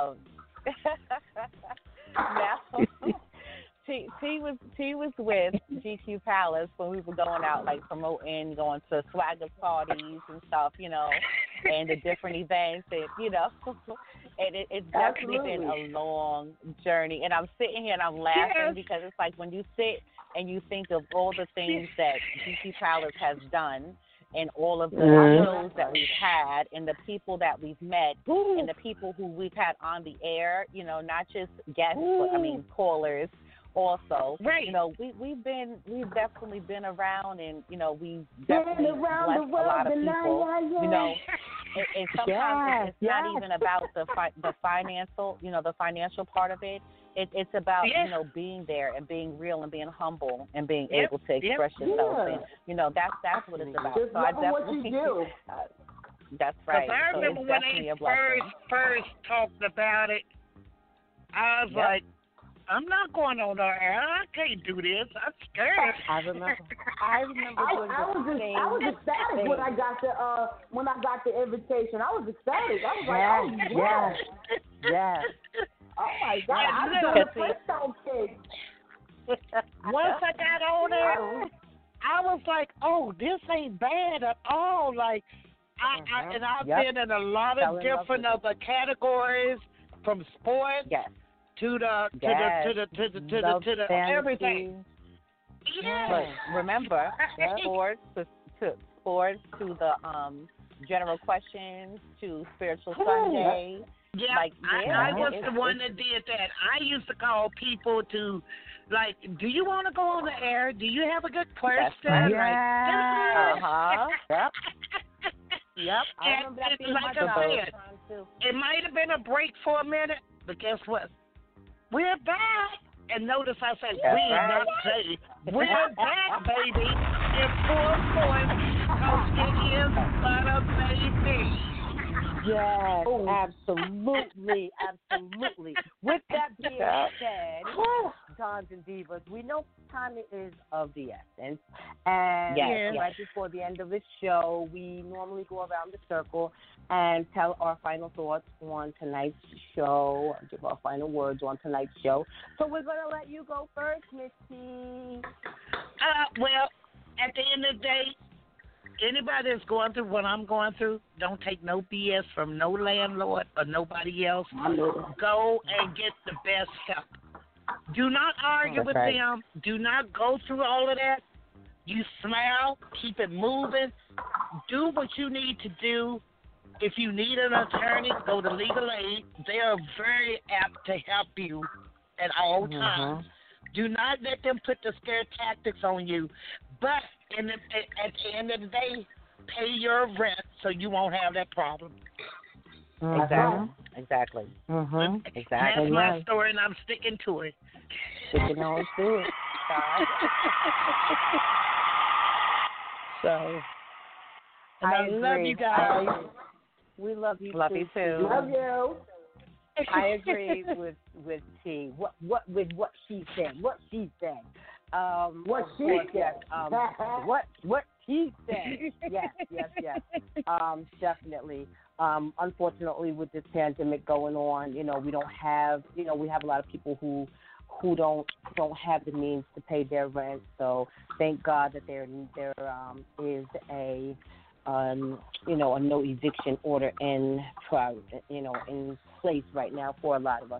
now. T was with GQ Palace when we were going out, like promoting, going to swagger parties and stuff, you know, and the different events, and you know, It's definitely been a long journey, and I'm sitting here and I'm laughing because it's like when you sit and you think of all the things that GQ Palace has done, and all of the shows that we've had, and the people that we've met, and the people who we've had on the air, you know, not just guests, but callers also. Right. You know, we've definitely been around, and you know, we've definitely blessed a lot of people. You know, and sometimes it's not even about the financial, you know, the financial part of it. It's about you know, being there and being real and being humble and being able to express yourself, and you know, that's what it's about. Just so I definitely what you do. That's right. I remember when they first talked about it, I was like, I'm not going on the air. I can't do this. I'm scared. I remember. I was ecstatic when I got the invitation. I was ecstatic. I was like, yes. Oh my God! I'm doing the Flintstone Kids. Once I got on there, I was like, "Oh, this ain't bad at all." Like, I've been in a lot of different other categories, from sports to the everything. Yeah. But remember, sports to the general questions to Spiritual Sunday. Yeah, like, I was the one that did that. I used to call people to, like, do you want to go on the air? Do you have a good question? Right. Yep. I remember that being like I said, it might have been a break for a minute, but guess what? We're back. And notice I said, we're back, baby. In full force, because it is but a baby. Yes, absolutely. With that being said, Dons and Divas, we know time is of the essence. And right before the end of the show, we normally go around the circle and tell our final thoughts on tonight's show, give our final words on tonight's show. So we're going to let you go first, Miss T. Well, at the end of the day, anybody that's going through what I'm going through, don't take no BS from no landlord or nobody else. Go and get the best help. Do not argue with them. Do not go through all of that. You smile. Keep it moving. Do what you need to do. If you need an attorney, go to legal aid. They are very apt to help you at all times. Do not let them put the scare tactics on you. But at the end of the day, pay your rent so you won't have that problem. Exactly. That's my story, and I'm sticking to it. Sticking on to it. So, I love you guys. We love you. Love you too. Love you. I agree with T. What she said. What she said. What she said. What he said. Yes. Definitely. Unfortunately, with this pandemic going on, we don't have, we have a lot of people who don't have the means to pay their rent. So thank God that there is a no eviction order in place right now for a lot of us.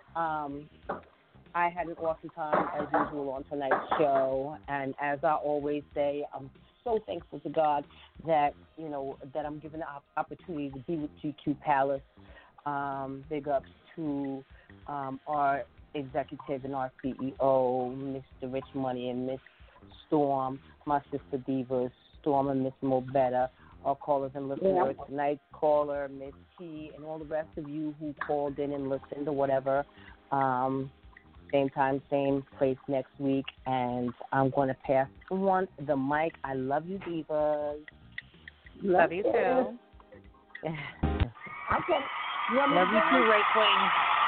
I had an awesome time as usual on tonight's show, and as I always say, I'm so thankful to God that that I'm given the opportunity to be with GQ Palace. Big ups to our executive and our CEO, Mr. Rich Money, and Miss Storm, my sister Divas, Storm and Miss Mobetta, our callers and listeners. Tonight's caller, Miss T, and all the rest of you who called in and listened or whatever. Same time, same place next week, and I'm going to pass on the mic. I love you, Divas. Love you too. Okay. Love you too, Ray Queen.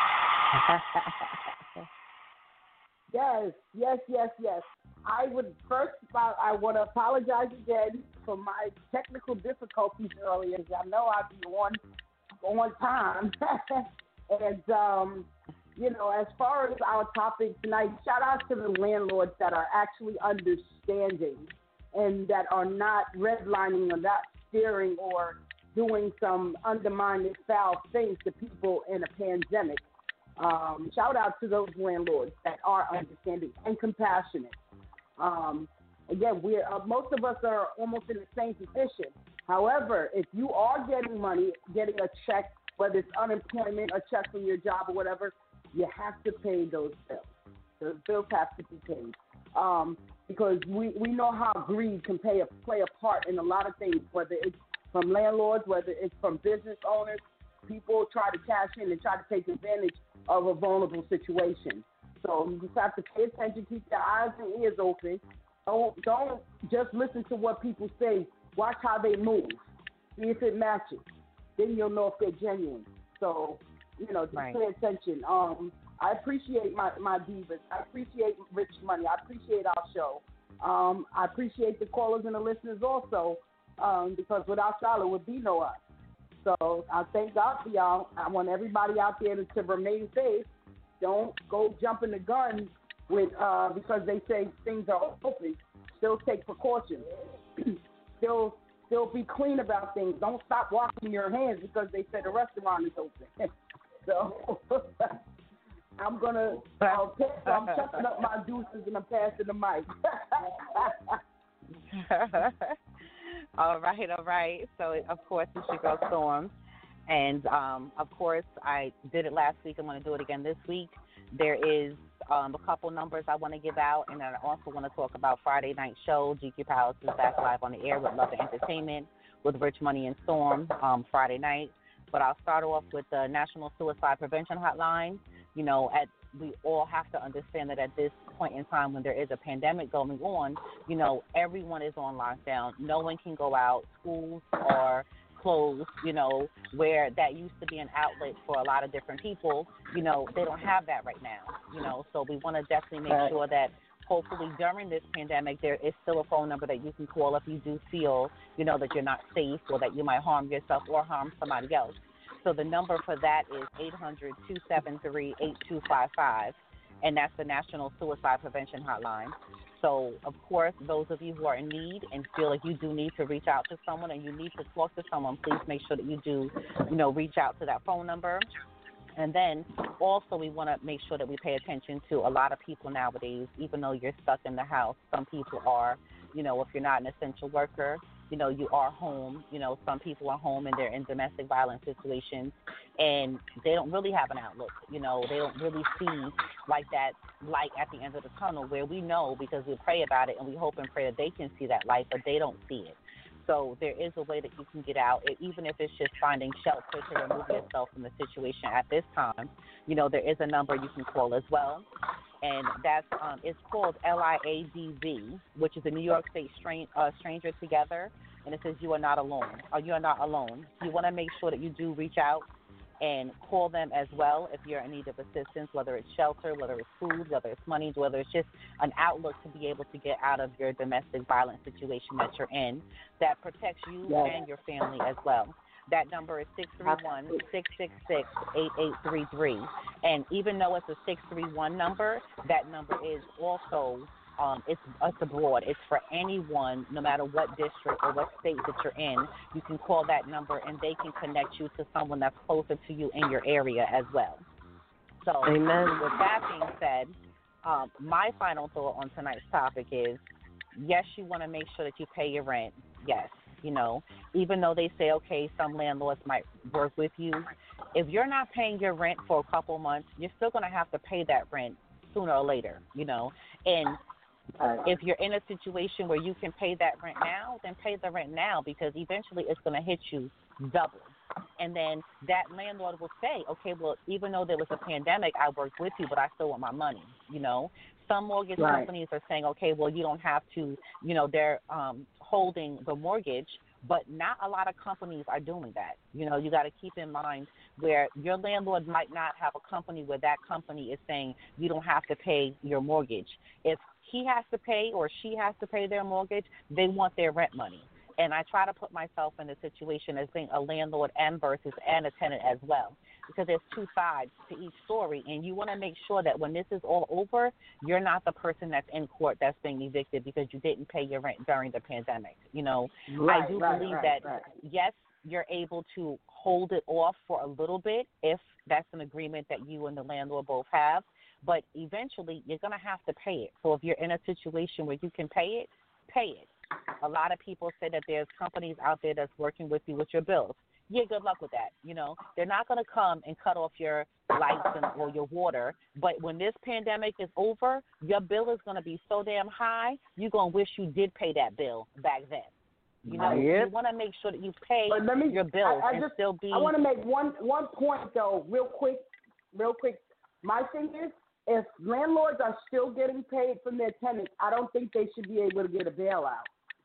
Yes. I want to apologize again for my technical difficulties earlier. I know I'll be on time. And, as far as our topic tonight, shout out to the landlords that are actually understanding and that are not redlining or not steering or doing some undermining foul things to people in a pandemic. Shout out to those landlords that are understanding and compassionate. Again, we're most of us are almost in the same position. However, if you are getting money, getting a check, whether it's unemployment, a check from your job or whatever, you have to pay those bills. Those bills have to be paid. Because we know how greed can play a part in a lot of things, whether it's from landlords, whether it's from business owners. People try to cash in and try to take advantage of a vulnerable situation. So you just have to pay attention, keep your eyes and ears open. Don't just listen to what people say. Watch how they move. See if it matches. Then you'll know if they're genuine. So, just pay attention. I appreciate my divas. I appreciate Rich Money. I appreciate our show. I appreciate the callers and the listeners also, because without y'all, there would be no us. So I thank God for y'all. I want everybody out there to remain safe. Don't go jumping the gun with because they say things are open. Still take precautions. Still be clean about things. Don't stop washing your hands because they said the restaurant is open. So I'm chucking up my deuces and I'm passing the mic. All right. So, of course, it's your girl Storm. And, of course, I did it last week. I'm going to do it again this week. There is a couple numbers I want to give out, and I also want to talk about Friday night show. GQ Palace is back live on the air with Love and Entertainment with Rich Money and Storm Friday night. But I'll start off with the National Suicide Prevention Hotline. We all have to understand that at this point in time when there is a pandemic going on, everyone is on lockdown. No one can go out. Schools are closed, where that used to be an outlet for a lot of different people. They don't have that right now, so we want to definitely make sure that hopefully during this pandemic there is still a phone number that you can call if you do feel, that you're not safe or that you might harm yourself or harm somebody else. So the number for that is 800-273-8255, and that's the National Suicide Prevention Hotline. So, of course, those of you who are in need and feel like you do need to reach out to someone and you need to talk to someone, please make sure that you do, reach out to that phone number. And then also we want to make sure that we pay attention to a lot of people nowadays, even though you're stuck in the house. Some people are, if you're not an essential worker, you are home. Some people are home and they're in domestic violence situations, and they don't really have an outlook. They don't really see like that light at the end of the tunnel where we know because we pray about it and we hope and pray that they can see that light, but they don't see it. So there is a way that you can get out, even if it's just finding shelter to remove yourself from the situation at this time. There is a number you can call as well. And that's it's called LIADV, which is the New York State Stranger Together, and it says you are not alone. Or you are not alone. You want to make sure that you do reach out and call them as well if you're in need of assistance, whether it's shelter, whether it's food, whether it's money, whether it's just an outlook to be able to get out of your domestic violence situation that you're in that protects you and your family as well. That number is 631-666-8833. And even though it's a 631 number, that number is also, it's abroad. It's for anyone, no matter what district or what state that you're in. You can call that number, and they can connect you to someone that's closer to you in your area as well. So with that being said, my final thought on tonight's topic is, yes, you want to make sure that you pay your rent. Yes. Even though they say, okay, some landlords might work with you, if you're not paying your rent for a couple months, you're still going to have to pay that rent sooner or later, And if you're in a situation where you can pay that rent now, then pay the rent now because eventually it's going to hit you double. And then that landlord will say, okay, well, even though there was a pandemic, I worked with you, but I still want my money, Some mortgage companies are saying, okay, well, you don't have to, they're holding the mortgage, but not a lot of companies are doing that. You got to keep in mind where your landlord might not have a company where that company is saying you don't have to pay your mortgage. If he has to pay or she has to pay their mortgage, they want their rent money. And I try to put myself in the situation as being a landlord and versus and a tenant as well, because there's two sides to each story, and you want to make sure that when this is all over, you're not the person that's in court that's being evicted because you didn't pay your rent during the pandemic. I do believe that, yes, you're able to hold it off for a little bit if that's an agreement that you and the landlord both have. But eventually, you're going to have to pay it. So if you're in a situation where you can pay it, pay it. A lot of people say that there's companies out there that's working with you with your bills. Yeah, good luck with that. You know, they're not going to come and cut off your lights or your water. But when this pandemic is over, your bill is going to be so damn high, you're going to wish you did pay that bill back then. You know, you want to make sure that you pay your bills and still be. I want to make one point, though, real quick. My thing is, if landlords are still getting paid from their tenants, I don't think they should be able to get a bailout.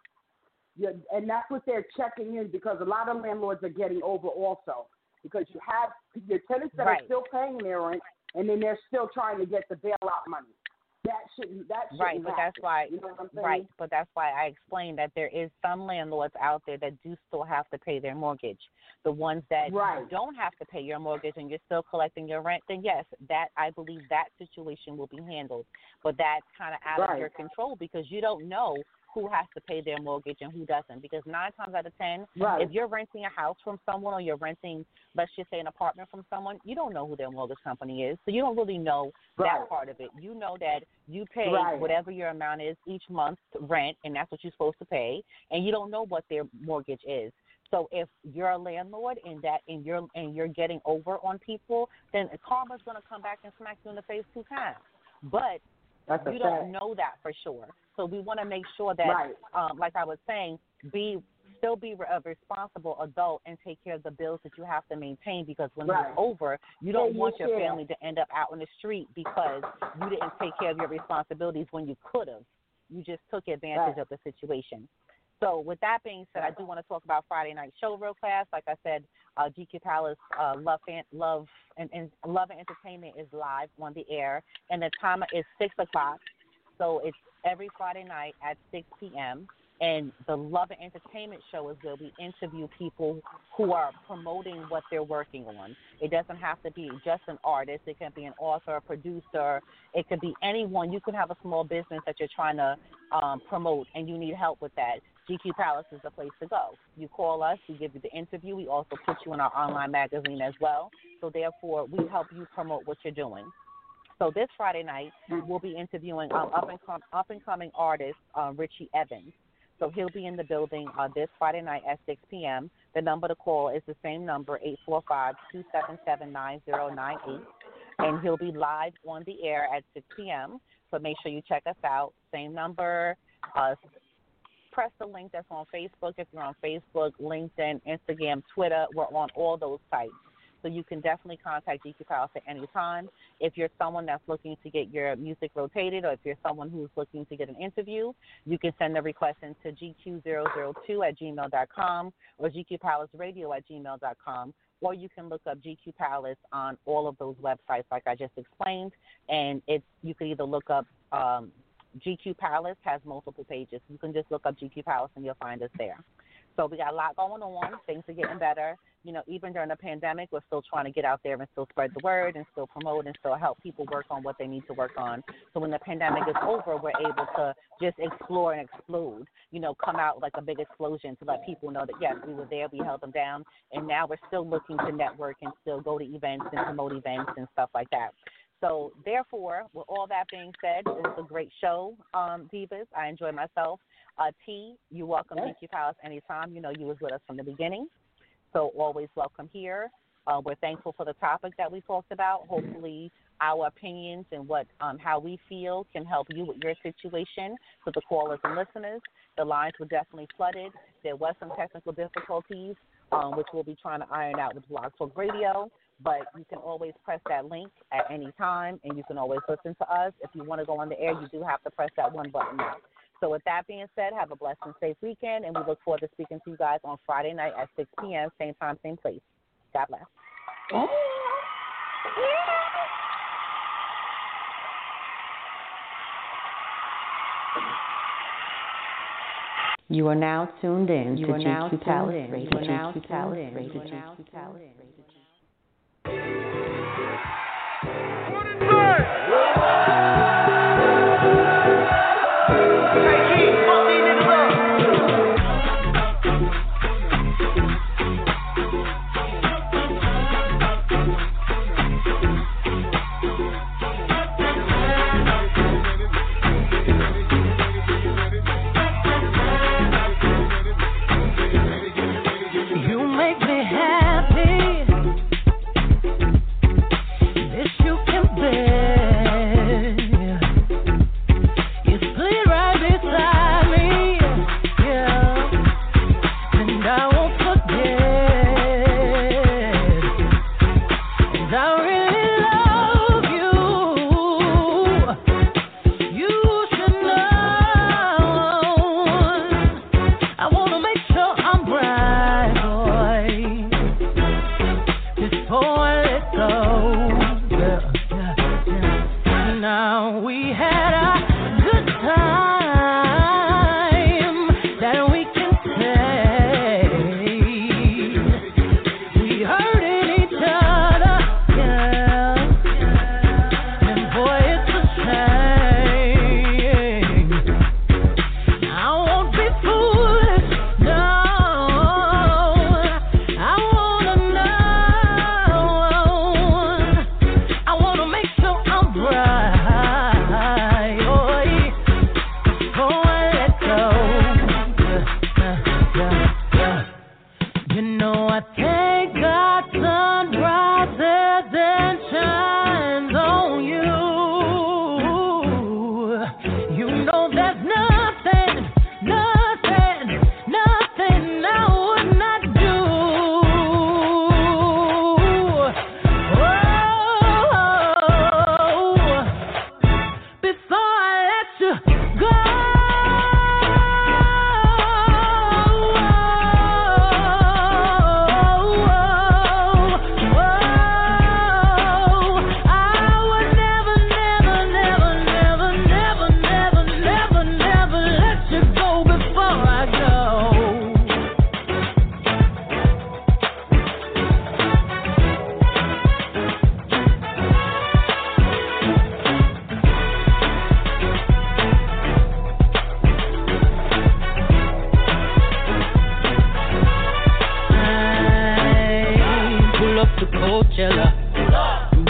Yeah, and that's what they're checking in, because a lot of landlords are getting over also, because you have your tenants that are still paying their rent, and then they're still trying to get the bailout money. That shouldn't right, but happen. that's why you know what I'm saying? But that's why I explained that there is some landlords out there that do still have to pay their mortgage. The ones that don't have to pay your mortgage and you're still collecting your rent, then yes, that I believe that situation will be handled. But that's kind of out of your control, because you don't know who has to pay their mortgage and who doesn't. Because 9 times out of 10, if you're renting a house from someone, or you're renting, let's just say, an apartment from someone, you don't know who their mortgage company is. So you don't really know that part of it. You know that you pay whatever your amount is each month rent, and that's what you're supposed to pay, and you don't know what their mortgage is. So if you're a landlord and you're getting over on people, then karma's going to come back and smack you in the face 2 times. But you don't know that for sure. So we want to make sure that, like I was saying, still be a responsible adult and take care of the bills that you have to maintain, because when it's over, you don't want your family to end up out on the street because you didn't take care of your responsibilities when you could have. You just took advantage of the situation. So with that being said, I do want to talk about Friday night show real fast. Like I said, GQ Palace Love and Entertainment is live on the air, and the time is 6 o'clock. So it's every Friday night at 6 p.m. And the Love and Entertainment show is where we interview people who are promoting what they're working on. It doesn't have to be just an artist. It can be an author, a producer. It could be anyone. You could have a small business that you're trying to promote, and you need help with that. GQ Palace is the place to go. You call us, we give you the interview. We also put you in our online magazine as well. So therefore, we help you promote what you're doing. So this Friday night, we'll be interviewing up-and-coming artist Richie Evans. So he'll be in the building this Friday night at 6 p.m. The number to call is the same number, 845-277-9098. And he'll be live on the air at 6 p.m. So make sure you check us out. Same number. Press the link that's on Facebook. If you're on Facebook, LinkedIn, Instagram, Twitter, we're on all those sites. So you can definitely contact GQ Palace at any time. If you're someone that's looking to get your music rotated, or if you're someone who's looking to get an interview, you can send the request into gq002@gmail.com or gqpalaceradio@gmail.com, or you can look up GQ Palace on all of those websites like I just explained, and you can either look up GQ Palace has multiple pages. You can just look up GQ Palace and you'll find us there. So we got a lot going on. Things are getting better. You know, even during the pandemic, we're still trying to get out there and still spread the word and still promote and still help people work on what they need to work on. So when the pandemic is over, we're able to just explore and explode, you know, come out like a big explosion to let people know that, yes, we were there, we held them down, and now we're still looking to network and still go to events and promote events and stuff like that. So, therefore, with all that being said, it was a great show, Divas. I enjoyed myself. T, you're welcome to GQ Palace anytime. You know you was with us from the beginning. So, always welcome here. We're thankful for the topic that we talked about. Hopefully, our opinions and how we feel can help you with your situation. So, the callers and listeners, the lines were definitely flooded. There was some technical difficulties, which we'll be trying to iron out with Blog Talk Radio. But you can always press that link at any time, and you can always listen to us. If you want to go on the air, you do have to press that one button now. So with that being said, have a blessed and safe weekend, and we look forward to speaking to you guys on Friday night at 6 p.m., same time, same place. God bless. You are now tuned in to GQ Palace Radio.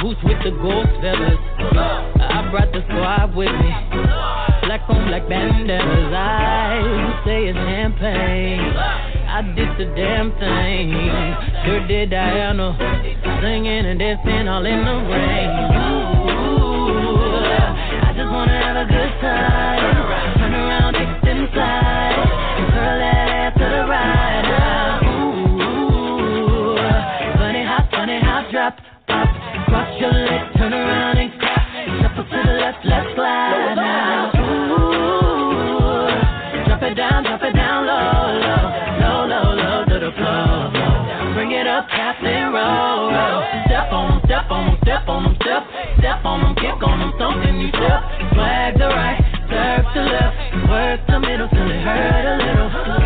Who's with the ghost feathers? I brought the squad with me. Black on black bandanas. I say it's champagne. I did the damn thing. Sure did Diana. Singing and dancing all in the rain. Ooh, I just wanna have a good time. Turn around, take it inside. And curl that ass to the right now. Ooh, funny how drop, pop. Cross your leg, turn around and clap. Shuffle to the left, let's slide now. Ooh, drop it down low, low, low, low to the floor. Bring it up, Captain Roll. Step on them, step on them, step on them, step on them, kick on them, something you step. Swag the right, serve the left, work the middle till it hurt a little.